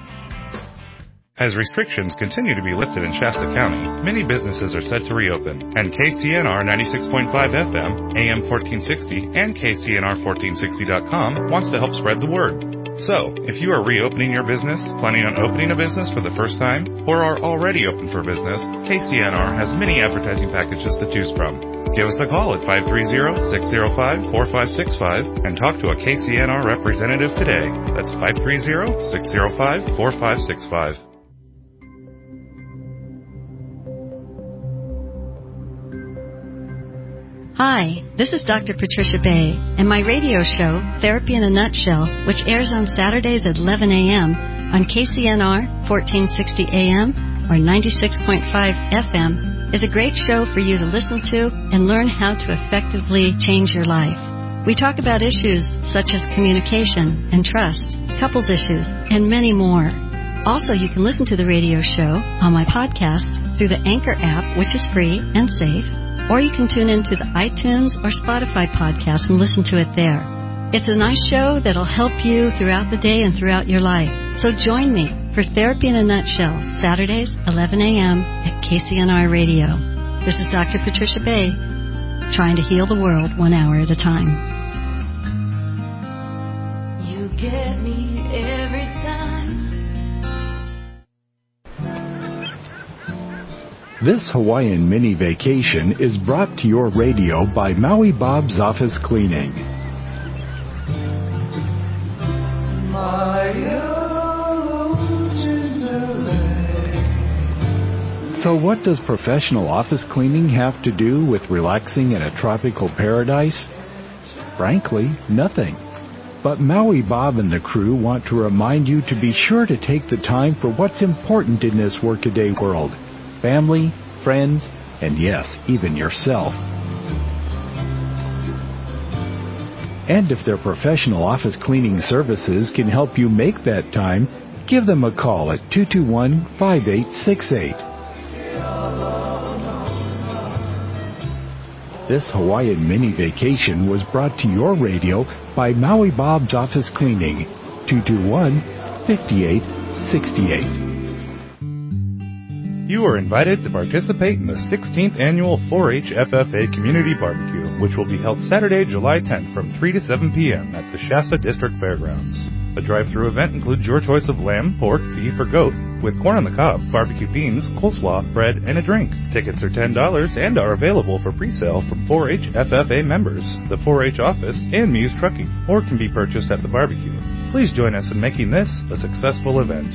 As restrictions continue to be lifted in Shasta County, many businesses are set to reopen, and K C N R ninety-six point five F M, A M fourteen sixty, and K C N R fourteen sixty dot com wants to help spread the word. So, if you are reopening your business, planning on opening a business for the first time, or are already open for business, K C N R has many advertising packages to choose from. Give us a call at five three zero, six zero five, four five six five and talk to a K C N R representative today. That's five three zero, six zero five, four five six five. Hi, this is Doctor Patricia Bay, and my radio show, Therapy in a Nutshell, which airs on Saturdays at eleven a.m. on K C N R fourteen sixty A M or ninety-six point five F M, is a great show for you to listen to and learn how to effectively change your life. We talk about issues such as communication and trust, couples issues, and many more. Also, you can listen to the radio show on my podcast through the Anchor app, which is free and safe, or you can tune into the iTunes or Spotify podcast and listen to it there. It's a nice show that'll help you throughout the day and throughout your life. So join me for Therapy in a Nutshell, Saturdays, eleven a.m. at K C N R Radio. This is Doctor Patricia Bay, trying to heal the world one hour at a time. You get me every time. This Hawaiian mini vacation is brought to your radio by Maui Bob's Office Cleaning. So what does professional office cleaning have to do with relaxing in a tropical paradise? Frankly, nothing. But Maui Bob and the crew want to remind you to be sure to take the time for what's important in this workaday world. Family, friends, and yes, even yourself. And if their professional office cleaning services can help you make that time, give them a call at two two one, five eight six eight. This Hawaiian mini vacation was brought to your radio by Maui Bob's Office Cleaning, two two one, five eight six eight. You are invited to participate in the sixteenth Annual four H F F A Community Barbecue, which will be held Saturday, July tenth from three to seven p.m. at the Shasta District Fairgrounds. The drive-thru event includes your choice of lamb, pork, beef, or goat, with corn on the cob, barbecue beans, coleslaw, bread, and a drink. Tickets are ten dollars and are available for pre-sale from four H F F A members, the four H office, and Muse Trucking, or can be purchased at the barbecue. Please join us in making this a successful event.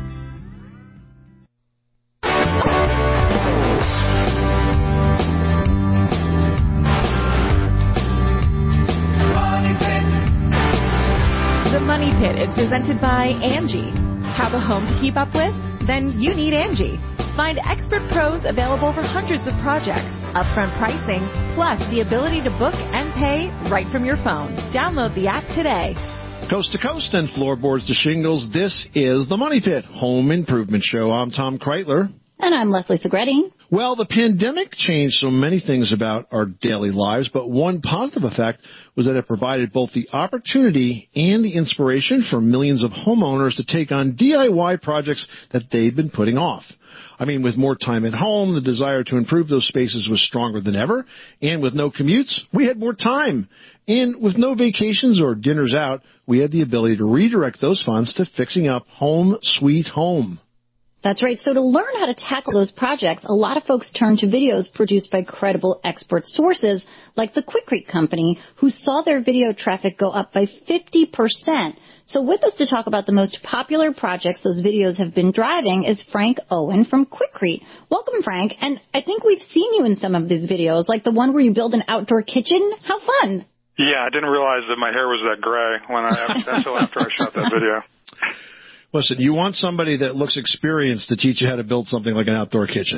Money Pit is presented by Angie. Have a home to keep up with? Then you need Angie. Find expert pros available for hundreds of projects, upfront pricing, plus the ability to book and pay right from your phone. Download the app today. Coast to coast and floorboards to shingles, this is the Money Pit Home Improvement Show. I'm Tom Kreitler. And I'm Leslie Segretti. Well, the pandemic changed so many things about our daily lives, but one positive effect was that it provided both the opportunity and the inspiration for millions of homeowners to take on D I Y projects that they'd been putting off. I mean, with more time at home, the desire to improve those spaces was stronger than ever, and with no commutes, we had more time. And with no vacations or dinners out, we had the ability to redirect those funds to fixing up home sweet home. That's right. So to learn how to tackle those projects, a lot of folks turn to videos produced by credible expert sources like the Quikrete Company, who saw their video traffic go up by fifty percent. So with us to talk about the most popular projects those videos have been driving is Frank Owen from Quikrete. Welcome, Frank. And I think we've seen you in some of these videos, like the one where you build an outdoor kitchen. How fun. Yeah, I didn't realize that my hair was that gray when I until after I shot that video. Listen, you want somebody that looks experienced to teach you how to build something like an outdoor kitchen.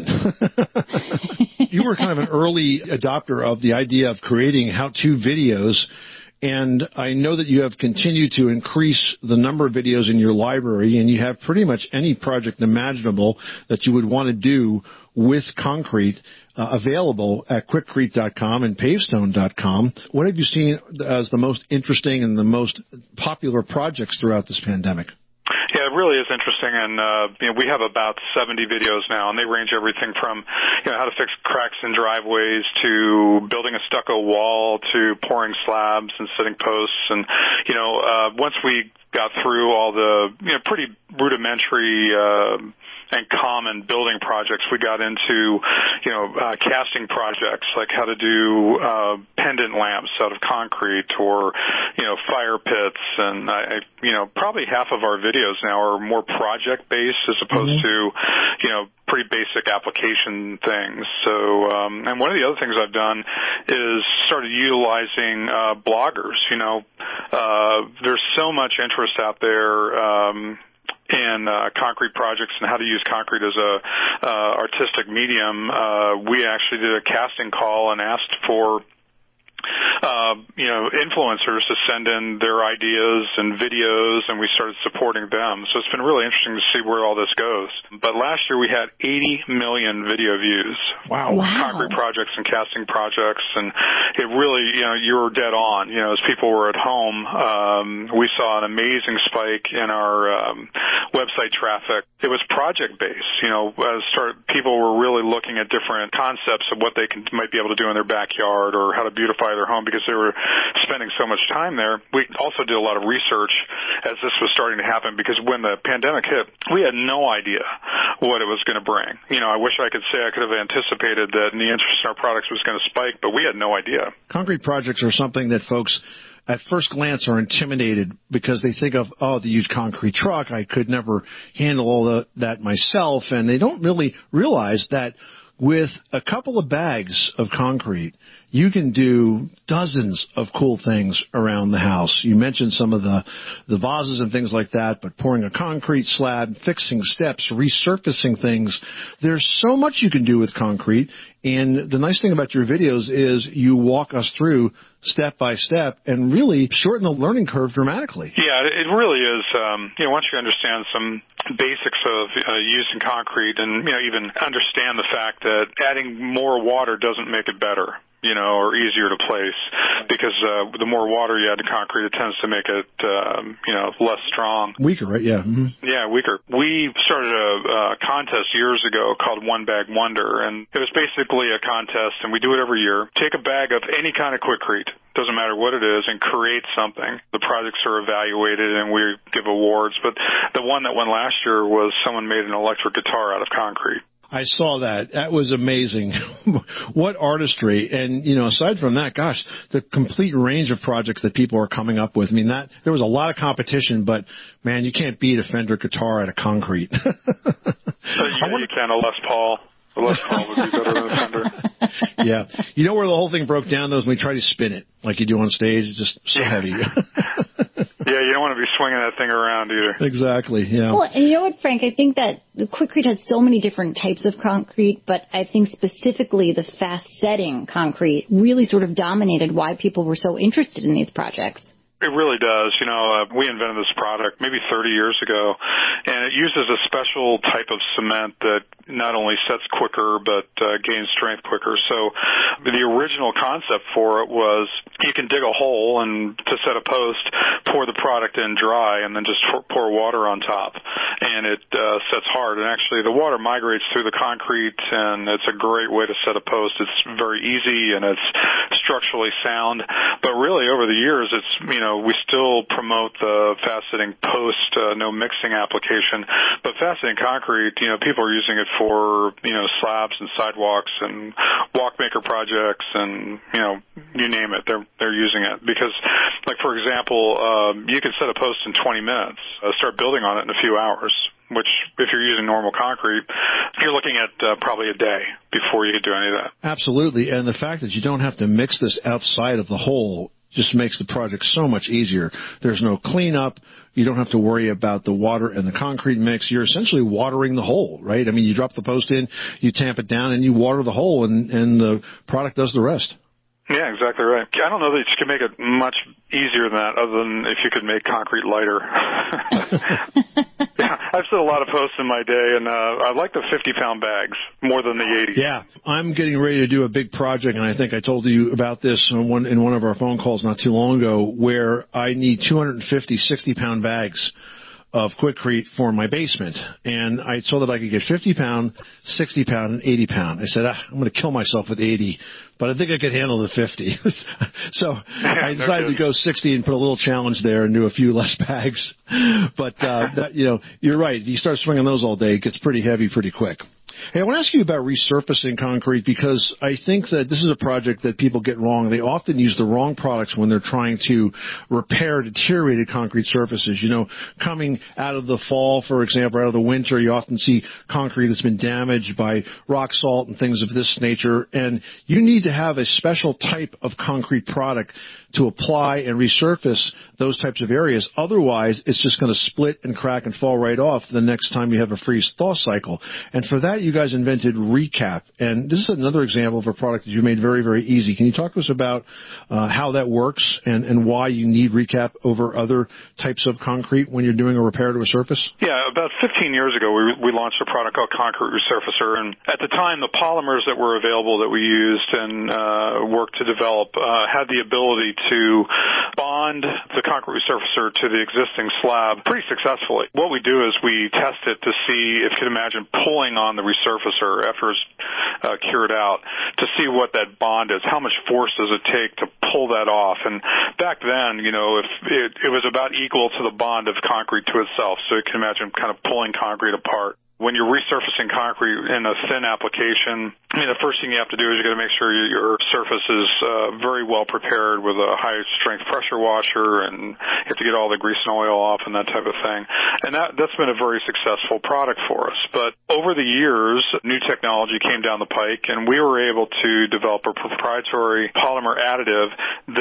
You were kind of an early adopter of the idea of creating how-to videos, and I know that you have continued to increase the number of videos in your library, and you have pretty much any project imaginable that you would want to do with concrete uh, available at quikrete dot com and pavestone dot com. What have you seen as the most interesting and the most popular projects throughout this pandemic? Yeah, it really is interesting, and uh, you know, we have about seventy videos now, and they range everything from you know how to fix cracks in driveways to building a stucco wall to pouring slabs and sitting posts, and you know uh, once we got through all the you know pretty rudimentary uh, and common building projects, we got into, you know, uh, casting projects, like how to do uh, pendant lamps out of concrete or, you know, fire pits. And, I, you know, probably half of our videos now are more project-based as opposed mm-hmm. to, you know, pretty basic application things. So, um, and one of the other things I've done is started utilizing uh, bloggers. You know, uh, there's so much interest out there um, in uh, concrete projects and how to use concrete as a uh, artistic medium. Uh, we actually did a casting call and asked for Uh, you know, influencers to send in their ideas and videos, and we started supporting them. So it's been really interesting to see where all this goes. But last year we had eighty million video views. Wow. wow. Concrete projects and casting projects, and it really, you know, you were dead on. You know, as people were at home, um, we saw an amazing spike in our um, website traffic. It was project-based. You know, uh, start, people were really looking at different concepts of what they can, might be able to do in their backyard or how to beautify their home because they were spending so much time there. We also did a lot of research as this was starting to happen because when the pandemic hit, we had no idea what it was going to bring. You know, I wish I could say I could have anticipated that the interest in our products was going to spike, but we had no idea. Concrete projects are something that folks at first glance are intimidated because they think of, oh, the huge concrete truck, I could never handle all the, that myself, and they don't really realize that with a couple of bags of concrete, you can do dozens of cool things around the house. You mentioned some of the, the vases and things like that, but pouring a concrete slab, fixing steps, resurfacing things. There's so much you can do with concrete, And the nice thing about your videos is you walk us through step by step and really shorten the learning curve dramatically. Yeah, it really is. Um, you know, once you understand some basics of uh, using concrete and, you know, even understand the fact that adding more water doesn't make it better, you know, or easier to place, because uh, the more water you add to concrete, it tends to make it, um, you know, less strong. Weaker, right? Yeah. Mm-hmm. Yeah, weaker. We started a, a contest years ago called One Bag Wonder, and it was basically a contest, and we do it every year. Take a bag of any kind of Quikrete, doesn't matter what it is, and create something. The projects are evaluated, and we give awards, but the one that won last year was someone made an electric guitar out of concrete. I saw that. That was amazing. What artistry. And, you know, aside from that, gosh, the complete range of projects that people are coming up with. I mean, that there was a lot of competition, but, man, you can't beat a Fender guitar out of concrete. So you, wonder- you can, a Les Paul. A Les Paul would be better than a Fender. Yeah. You know where the whole thing broke down, though, is when we try to spin it like you do on stage. It's just so yeah. heavy. Yeah, you don't want to be swinging that thing around either. Exactly, yeah. Well, and you know what, Frank? I think that the Quikrete has so many different types of concrete, but I think specifically the fast-setting concrete really sort of dominated why people were so interested in these projects. It really does. You know, uh, we invented this product maybe thirty years ago, and it uses a special type of cement that not only sets quicker but uh, gains strength quicker. So the original concept for it was you can dig a hole and to set a post, pour the product in dry, and then just pour water on top, and it uh, sets hard. And actually, the water migrates through the concrete, and it's a great way to set a post. It's very easy and it's structurally sound. But really, over the years, it's you know. We still promote the fast-setting post, uh, no mixing application. But fast-setting concrete, you know, people are using it for, you know, slabs and sidewalks and walk-maker projects and, you know, you name it. They're they're using it. Because, like, for example, um, you can set a post in twenty minutes, uh, start building on it in a few hours, which if you're using normal concrete, you're looking at uh, probably a day before you could do any of that. Absolutely. And the fact that you don't have to mix this outside of the hole just makes the project so much easier. There's no cleanup. You don't have to worry about the water and the concrete mix. You're essentially watering the hole, right? I mean, you drop the post in, you tamp it down, and you water the hole, and, and the product does the rest. Yeah, exactly right. I don't know that you can make it much easier than that, other than if you could make concrete lighter. Yeah, I've set a lot of posts in my day, and uh, I like the fifty-pound bags more than the eighty. Yeah, I'm getting ready to do a big project, and I think I told you about this in one, in one of our phone calls not too long ago, where I need two hundred fifty sixty-pound bags of Quikrete for my basement. And I saw that I could get fifty pound, sixty pound, and eighty pound. I said, ah, I'm going to kill myself with eighty, but I think I could handle the fifty. So I decided to go sixty and put a little challenge there and do a few less bags. But, uh, that, you know, you're right. If you start swinging those all day, it gets pretty heavy pretty quick. Hey, I want to ask you about resurfacing concrete, because I think that this is a project that people get wrong. They often use the wrong products when they're trying to repair deteriorated concrete surfaces. You know, coming out of the fall, for example, out of the winter, you often see concrete that's been damaged by rock salt and things of this nature. And you need to have a special type of concrete product to apply and resurface those types of areas. Otherwise, it's just going to split and crack and fall right off the next time you have a freeze-thaw cycle. And for that, you guys invented Recap. And this is another example of a product that you made very, very easy. Can you talk to us about uh, how that works and, and why you need Recap over other types of concrete when you're doing a repair to a surface? Yeah, about fifteen years ago, we, we launched a product called Concrete Resurfacer. And at the time, the polymers that were available that we used and uh, worked to develop uh, had the ability to bond the concrete resurfacer to the existing slab pretty successfully. What we do is we test it to see if you can imagine pulling on the resurfacer after it's uh, cured out to see what that bond is. How much force does it take to pull that off? And back then, you know, if it, it was about equal to the bond of concrete to itself. So you can imagine kind of pulling concrete apart. When you're resurfacing concrete in a thin application, I mean, the first thing you have to do is you got to make sure your surface is uh, very well prepared with a high-strength pressure washer, and you have to get all the grease and oil off and that type of thing. And that, that's been a very successful product for us. But over the years, new technology came down the pike, and we were able to develop a proprietary polymer additive that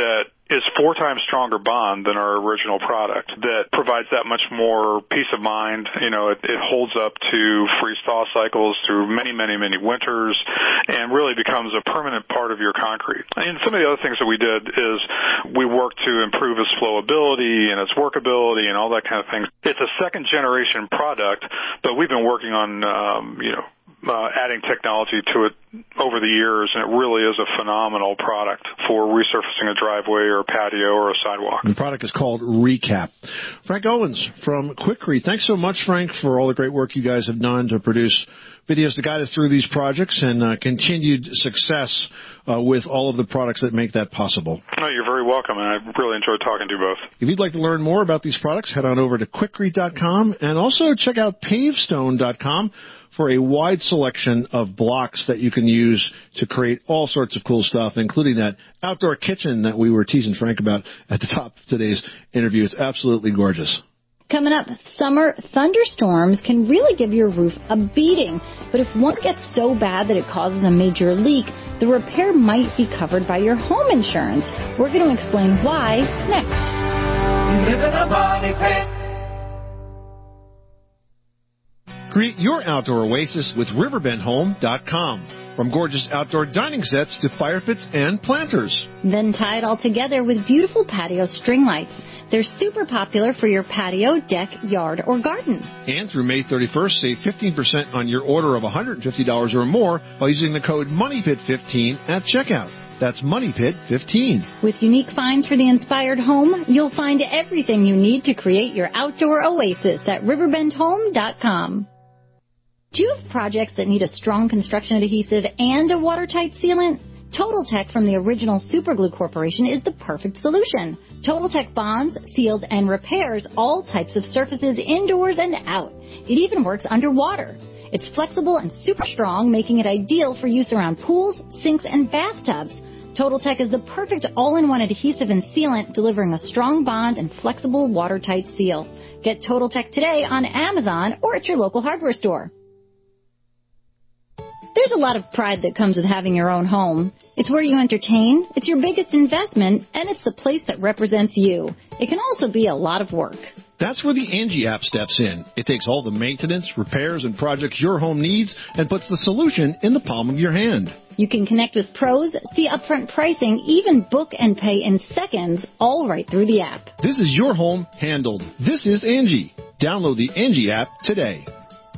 is four times stronger bond than our original product that provides that much more peace of mind. You know, it, it holds up to freeze-thaw cycles through many, many, many winters and really becomes a permanent part of your concrete. And some of the other things that we did is we worked to improve its flowability and its workability and all that kind of thing. It's a second-generation product, but we've been working on, um, you know, Uh, adding technology to it over the years, and it really is a phenomenal product for resurfacing a driveway or a patio or a sidewalk. The product is called Recap. Frank Owens from Quikrete. Thanks so much, Frank, for all the great work you guys have done to produce videos to guide us through these projects and uh, continued success uh, with all of the products that make that possible. No, you're very welcome, and I really enjoyed talking to you both. If you'd like to learn more about these products, head on over to quikrete dot com and also check out pavestone dot com for a wide selection of blocks that you can use to create all sorts of cool stuff, including that outdoor kitchen that we were teasing Frank about at the top of today's interview. It's absolutely gorgeous. Coming up, summer thunderstorms can really give your roof a beating. But if one gets so bad that it causes a major leak, the repair might be covered by your home insurance. We're going to explain why next. You live in a money pit. Create your outdoor oasis with riverbend home dot com. From gorgeous outdoor dining sets to fire pits and planters. Then tie it all together with beautiful patio string lights. They're super popular for your patio, deck, yard, or garden. And through May thirty-first, save fifteen percent on your order of one hundred fifty dollars or more by using the code money pit fifteen at checkout. That's money pit fifteen. With unique finds for the inspired home, you'll find everything you need to create your outdoor oasis at riverbend home dot com. Do you have projects that need a strong construction adhesive and a watertight sealant? Total Tech from the original Superglue Corporation is the perfect solution. Total Tech bonds, seals, and repairs all types of surfaces indoors and out. It even works underwater. It's flexible and super strong, making it ideal for use around pools, sinks, and bathtubs. Total Tech is the perfect all-in-one adhesive and sealant, delivering a strong bond and flexible watertight seal. Get Total Tech today on Amazon or at your local hardware store. There's a lot of pride that comes with having your own home. It's where you entertain, it's your biggest investment, and it's the place that represents you. It can also be a lot of work. That's where the Angie app steps in. It takes all the maintenance, repairs, and projects your home needs and puts the solution in the palm of your hand. You can connect with pros, see upfront pricing, even book and pay in seconds, all right through the app. This is your home handled. This is Angie. Download the Angie app today.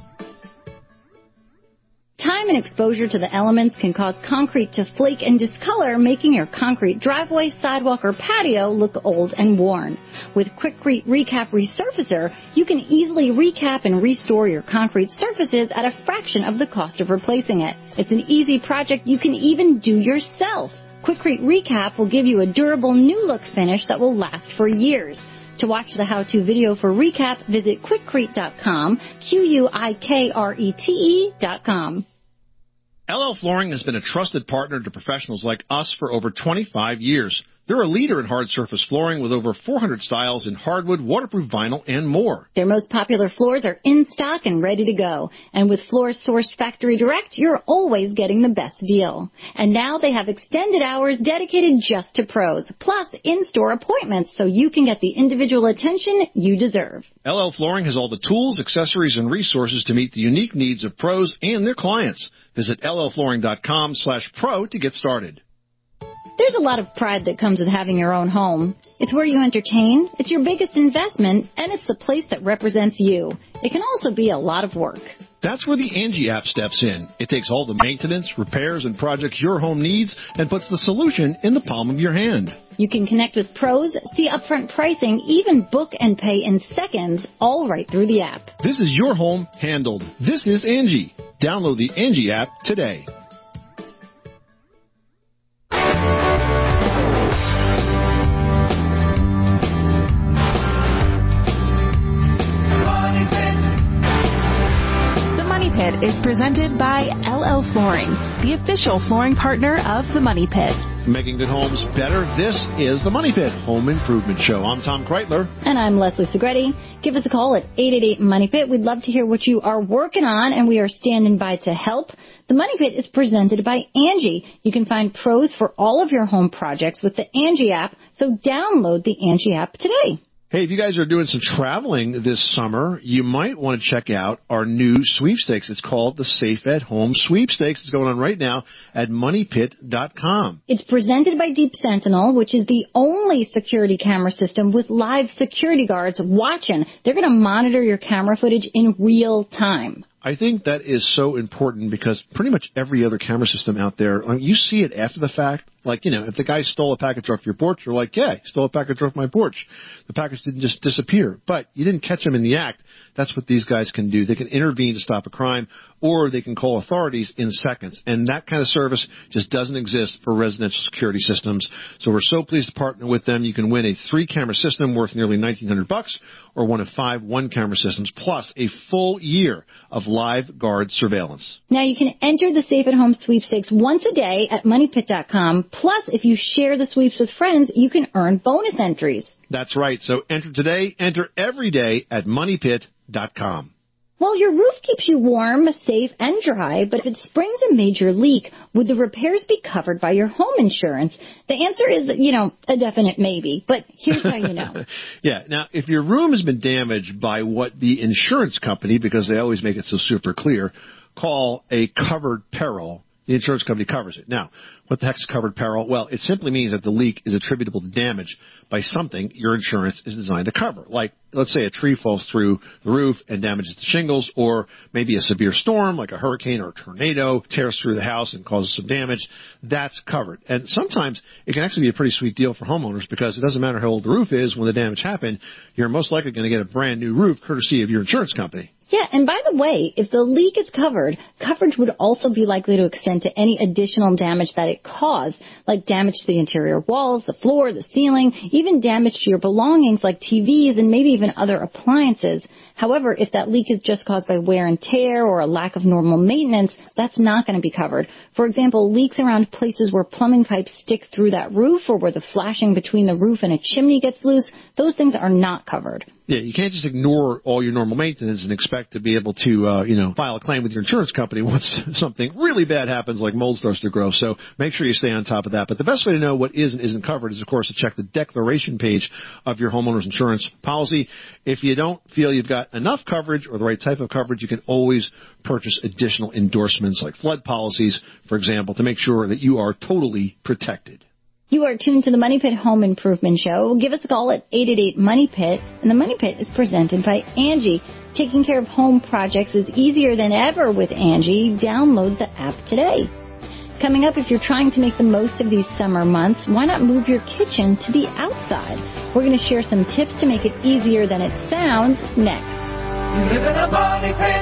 Time and exposure to the elements can cause concrete to flake and discolor, making your concrete driveway, sidewalk, or patio look old and worn. With Quikrete Recap Resurfacer, you can easily recap and restore your concrete surfaces at a fraction of the cost of replacing it. It's an easy project you can even do yourself. Quikrete Recap will give you a durable new look finish that will last for years. To watch the how-to video for Recap, visit quikrete dot com, Q U I K R E T E dot com. L L Flooring has been a trusted partner to professionals like us for over twenty-five years. They're a leader in hard surface flooring with over four hundred styles in hardwood, waterproof vinyl, and more. Their most popular floors are in stock and ready to go. And with floors sourced factory direct, you're always getting the best deal. And now they have extended hours dedicated just to pros, plus in-store appointments so you can get the individual attention you deserve. L L Flooring has all the tools, accessories, and resources to meet the unique needs of pros and their clients. Visit L L flooring dot com slash pro to get started. There's a lot of pride that comes with having your own home. It's where you entertain, it's your biggest investment, and it's the place that represents you. It can also be a lot of work. That's where the Angie app steps in. It takes all the maintenance, repairs, and projects your home needs and puts the solution in the palm of your hand. You can connect with pros, see upfront pricing, even book and pay in seconds, all right through the app. This is your home handled. This is Angie. Download the Angie app today. Pit is presented by L L Flooring, the official flooring partner of the Money Pit. Making good homes better. This is the Money Pit Home Improvement Show. I'm Tom Kreitler. And I'm Leslie Segretti. Give us a call at eight eight eight, MONEY PIT. We'd love to hear what you are working on, and we are standing by to help. The Money Pit is presented by Angie. You can find pros for all of your home projects with the Angie app, so download the Angie app today. Hey, if you guys are doing some traveling this summer, you might want to check out our new sweepstakes. It's called the Safe at Home Sweepstakes. It's going on right now at money pit dot com. It's presented by Deep Sentinel, which is the only security camera system with live security guards watching. They're going to monitor your camera footage in real time. I think that is so important because pretty much every other camera system out there, I mean, you see it after the fact. Like, you know, if the guy stole a package off your porch, you're like, yeah, he stole a package off my porch. The package didn't just disappear, but you didn't catch him in the act. That's what these guys can do. They can intervene to stop a crime, or they can call authorities in seconds. And that kind of service just doesn't exist for residential security systems. So we're so pleased to partner with them. You can win a three-camera system worth nearly nineteen hundred bucks, or one of five one-camera systems, plus a full year of live guard surveillance. Now you can enter the Safe at Home sweepstakes once a day at money pit dot com. Plus, if you share the sweeps with friends, you can earn bonus entries. That's right. So enter today, enter every day at money pit dot com. Well, your roof keeps you warm, safe, and dry, but if it springs a major leak, would the repairs be covered by your home insurance? The answer is, you know, a definite maybe, but here's how you know. Yeah, now, if your room has been damaged by what the insurance company, because they always make it so super clear, call a covered peril, the insurance company covers it. Now, what the heck is covered peril? Well, it simply means that the leak is attributable to damage by something your insurance is designed to cover. Like, let's say a tree falls through the roof and damages the shingles, or maybe a severe storm like a hurricane or a tornado tears through the house and causes some damage. That's covered. And sometimes it can actually be a pretty sweet deal for homeowners because it doesn't matter how old the roof is. When the damage happened, you're most likely going to get a brand new roof courtesy of your insurance company. Yeah, and by the way, if the leak is covered, coverage would also be likely to extend to any additional damage that it caused, like damage to the interior walls, the floor, the ceiling, even damage to your belongings like T Vs and maybe even other appliances. However, if that leak is just caused by wear and tear or a lack of normal maintenance, that's not going to be covered. For example, leaks around places where plumbing pipes stick through that roof or where the flashing between the roof and a chimney gets loose, those things are not covered. Yeah, you can't just ignore all your normal maintenance and expect to be able to, uh, you know, file a claim with your insurance company once something really bad happens like mold starts to grow. So make sure you stay on top of that. But the best way to know what is and isn't covered is, of course, to check the declaration page of your homeowner's insurance policy. If you don't feel you've got enough coverage or the right type of coverage, you can always purchase additional endorsements like flood policies, for example, to make sure that you are totally protected. You are tuned to the Money Pit Home Improvement Show. Give us a call at eight eight eight, MONEY PIT, and the Money Pit is presented by Angie. Taking care of home projects is easier than ever with Angie. Download the app today. Coming up, if you're trying to make the most of these summer months, why not move your kitchen to the outside? We're going to share some tips to make it easier than it sounds next. You live in a money pit.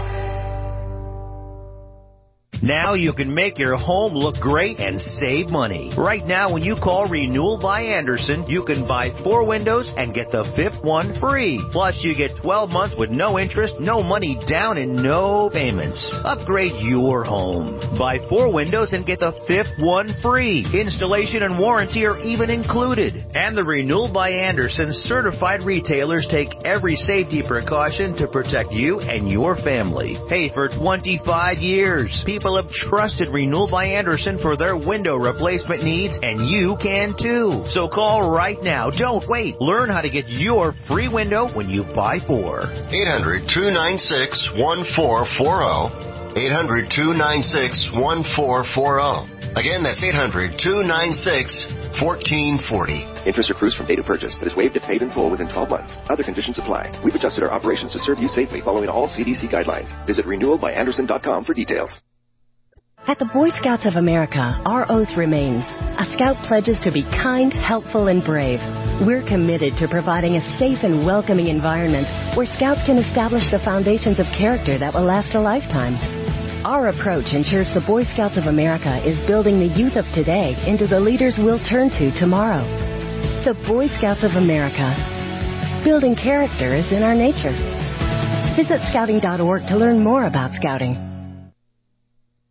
Now you can make your home look great and save money. Right now, when you call Renewal by Andersen, you can buy four windows and get the fifth one free. Plus, you get twelve months with no interest, no money down, and no payments. Upgrade your home. Buy four windows and get the fifth one free. Installation and warranty are even included. And the Renewal by Andersen certified retailers take every safety precaution to protect you and your family. Hey, for twenty-five years, people have trusted Renewal by Andersen for their window replacement needs, and you can too. So call right now. Don't wait. Learn how to get your free window when you buy four. eight hundred, two nine six, one four four zero. eight hundred, two nine six, one four four zero. Again, that's eight hundred, two nine six, one four four zero. Interest accrues from date of purchase, but is waived if paid in full within twelve months. Other conditions apply. We've adjusted our operations to serve you safely following all C D C guidelines. Visit renewal by andersen dot com for details. At the Boy Scouts of America, our oath remains. A Scout pledges to be kind, helpful, and brave. We're committed to providing a safe and welcoming environment where Scouts can establish the foundations of character that will last a lifetime. Our approach ensures the Boy Scouts of America is building the youth of today into the leaders we'll turn to tomorrow. The Boy Scouts of America. Building character is in our nature. Visit scouting dot org to learn more about Scouting.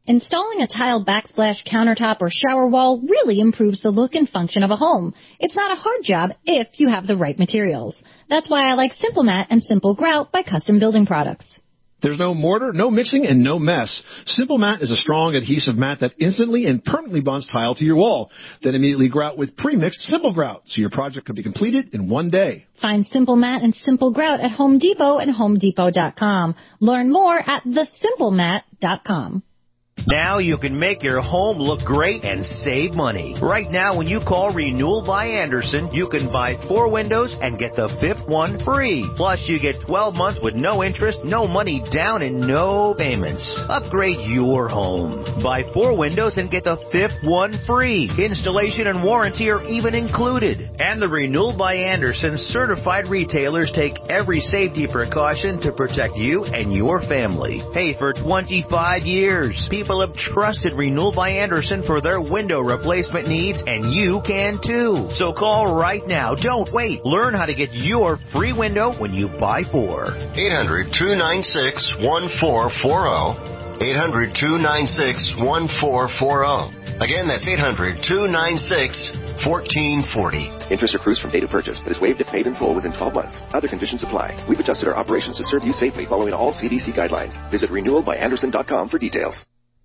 Installing a tile backsplash countertop or shower wall really improves the look and function of a home. It's not a hard job if you have the right materials. That's why I like Simple Mat and Simple Grout by Custom Building Products. There's no mortar, no mixing, and no mess. Simple Mat is a strong adhesive mat that instantly and permanently bonds tile to your wall. Then immediately grout with pre-mixed Simple Grout, so your project can be completed in one day. Find Simple Mat and Simple Grout at Home Depot and home depot dot com. Learn more at the simple mat dot com. Now you can make your home look great and save money. Right now, when you call Renewal by Andersen, you can buy four windows and get the fifth one free. Plus, you get twelve months with no interest, no money down, and no payments. Upgrade your home. Buy four windows and get the fifth one free. Installation and warranty are even included. And the Renewal by Andersen certified retailers take every safety precaution to protect you and your family. Hey, for twenty-five years, people People have trusted Renewal by Andersen for their window replacement needs, and you can too. So call right now. Don't wait. Learn how to get your free window when you buy four. eight hundred, two nine six, one four four zero. eight hundred, two nine six, one four four zero. Again, that's eight hundred, two nine six, one four four zero. Interest accrues from date of purchase, but is waived if paid in full within twelve months. Other conditions apply. We've adjusted our operations to serve you safely following all C D C guidelines. Visit renewal by andersen dot com for details.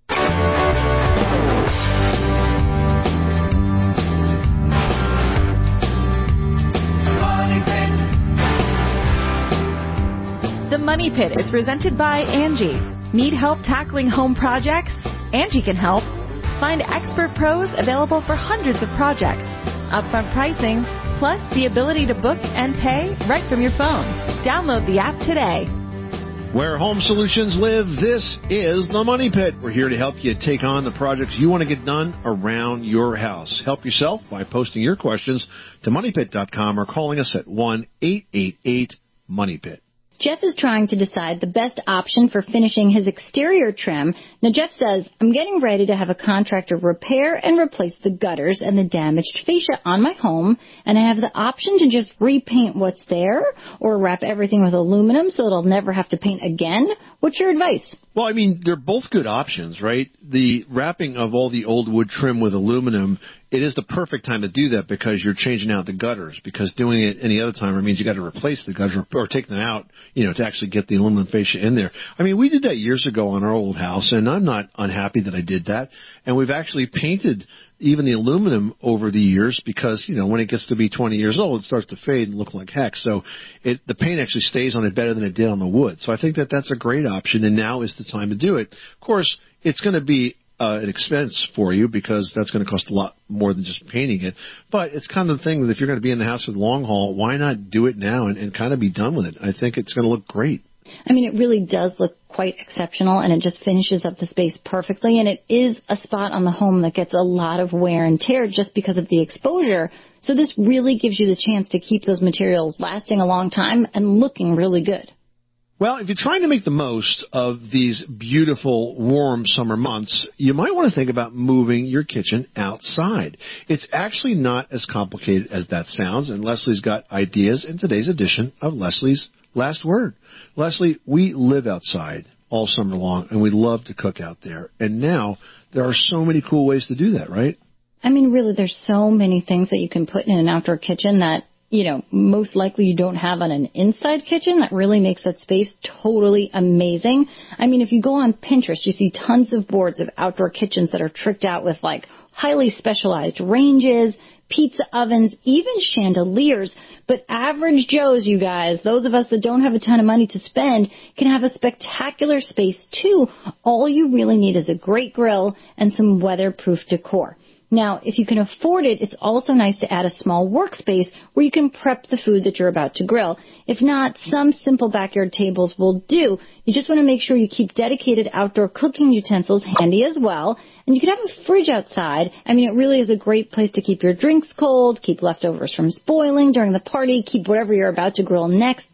The Money Pit is presented by Angie. Need help tackling home projects? Angie can help. Find expert pros available for hundreds of projects. Upfront pricing, plus the ability to book and pay right from your phone. Download the app today. Where home solutions live, this is the Money Pit. We're here to help you take on the projects you want to get done around your house. Help yourself by posting your questions to money pit dot com or calling us at one eight eight eight money pit. Jeff is trying to decide the best option for finishing his exterior trim. Now, Jeff says, I'm getting ready to have a contractor repair and replace the gutters and the damaged fascia on my home, and I have the option to just repaint what's there or wrap everything with aluminum so it'll never have to paint again. What's your advice? Well, I mean, they're both good options, right? The wrapping of all the old wood trim with aluminum, it is the perfect time to do that because you're changing out the gutters, because doing it any other time means you got to replace the gutters or take them out, you know, to actually get the aluminum fascia in there. I mean, we did that years ago on our old house, and I'm not unhappy that I did that. And we've actually painted even the aluminum over the years because, you know, when it gets to be twenty years old, it starts to fade and look like heck. So it, the paint actually stays on it better than it did on the wood. So I think that that's a great option, and now is the time to do it. Of course, it's going to be uh, an expense for you because that's going to cost a lot more than just painting it. But it's kind of the thing that if you're going to be in the house for the long haul, why not do it now and, and kind of be done with it? I think it's going to look great. I mean, it really does look quite exceptional, and it just finishes up the space perfectly, and it is a spot on the home that gets a lot of wear and tear just because of the exposure. So this really gives you the chance to keep those materials lasting a long time and looking really good. Well, if you're trying to make the most of these beautiful, warm summer months, you might want to think about moving your kitchen outside. It's actually not as complicated as that sounds, and Leslie's got ideas in today's edition of Leslie's Last Word. Leslie, we live outside all summer long, and we love to cook out there. And now there are so many cool ways to do that, right? I mean, really, there's so many things that you can put in an outdoor kitchen that, you know, most likely you don't have on an inside kitchen that really makes that space totally amazing. I mean, if you go on Pinterest, you see tons of boards of outdoor kitchens that are tricked out with, like, highly specialized ranges, pizza ovens, even chandeliers. But average Joes, you guys, those of us that don't have a ton of money to spend, can have a spectacular space, too. All you really need is a great grill and some weatherproof decor. Now, if you can afford it, it's also nice to add a small workspace where you can prep the food that you're about to grill. If not, some simple backyard tables will do. You just want to make sure you keep dedicated outdoor cooking utensils handy as well. And you can have a fridge outside. I mean, it really is a great place to keep your drinks cold, keep leftovers from spoiling during the party, keep whatever you're about to grill next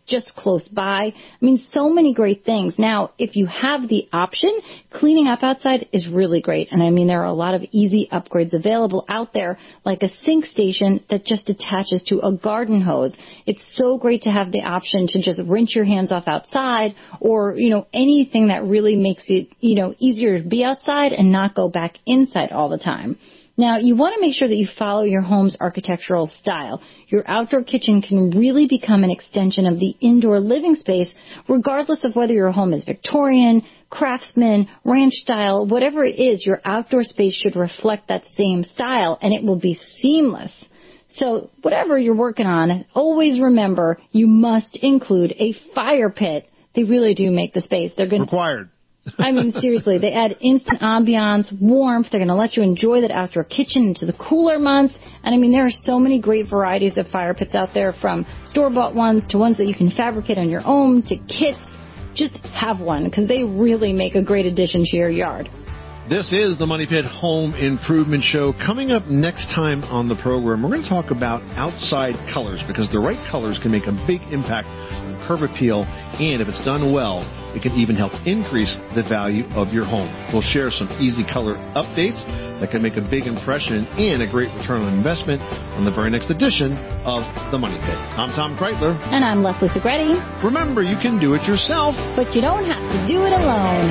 just close by. I mean, so many great things. Now, if you have the option, cleaning up outside is really great. And I mean, there are a lot of easy upgrades available out there, like a sink station that just attaches to a garden hose. It's so great to have the option to just rinse your hands off outside, or, you know, anything that really makes it, you know, easier to be outside and not go back inside all the time. Now, you want to make sure that you follow your home's architectural style. Your outdoor kitchen can really become an extension of the indoor living space, regardless of whether your home is Victorian, craftsman, ranch style, whatever it is, your outdoor space should reflect that same style, and it will be seamless. So whatever you're working on, always remember you must include a fire pit. They really do make the space. They're going to required. I mean, seriously, they add instant ambiance, warmth. They're going to let you enjoy that outdoor kitchen into the cooler months. And I mean, there are so many great varieties of fire pits out there, from store-bought ones to ones that you can fabricate on your own to kits. Just have one, because they really make a great addition to your yard. This is the Money Pit Home Improvement Show. Coming up next time on the program, we're going to talk about outside colors, because the right colors can make a big impact on curb appeal, and if it's done well, it can even help increase the value of your home. We'll share some easy color updates that can make a big impression and a great return on investment on the very next edition of The Money Pit. I'm Tom Kreitler. And I'm Leslie Segretti. Remember, you can do it yourself, but you don't have to do it alone.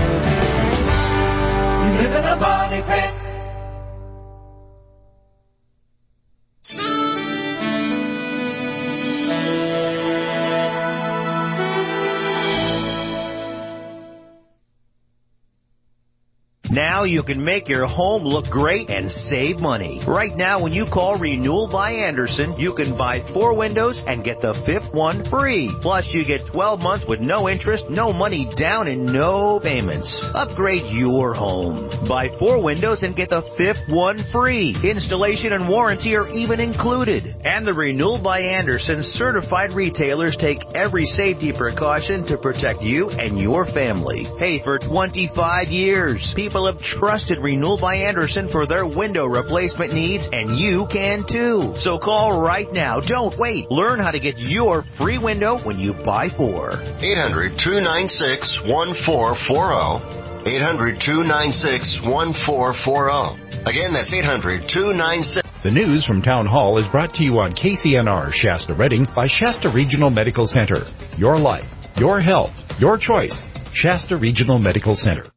You live in a money pit. Now you can make your home look great and save money. Right now, when you call Renewal by Andersen, you can buy four windows and get the fifth one free. Plus, you get twelve months with no interest, no money down, and no payments. Upgrade your home. Buy four windows and get the fifth one free. Installation and warranty are even included. And the Renewal by Andersen certified retailers take every safety precaution to protect you and your family. Hey, for twenty-five years, people have trusted Renewal by Andersen for their window replacement needs, and you can too. So call right now. Don't wait. Learn how to get your free window when you buy four. eight hundred, two nine six, one four four zero. eight hundred, two nine six, one four four zero. Again, that's eight hundred, two nine six. The news from Town Hall is brought to you on K C N R Shasta Redding by Shasta Regional Medical Center. Your life, your health, your choice. Shasta Regional Medical Center.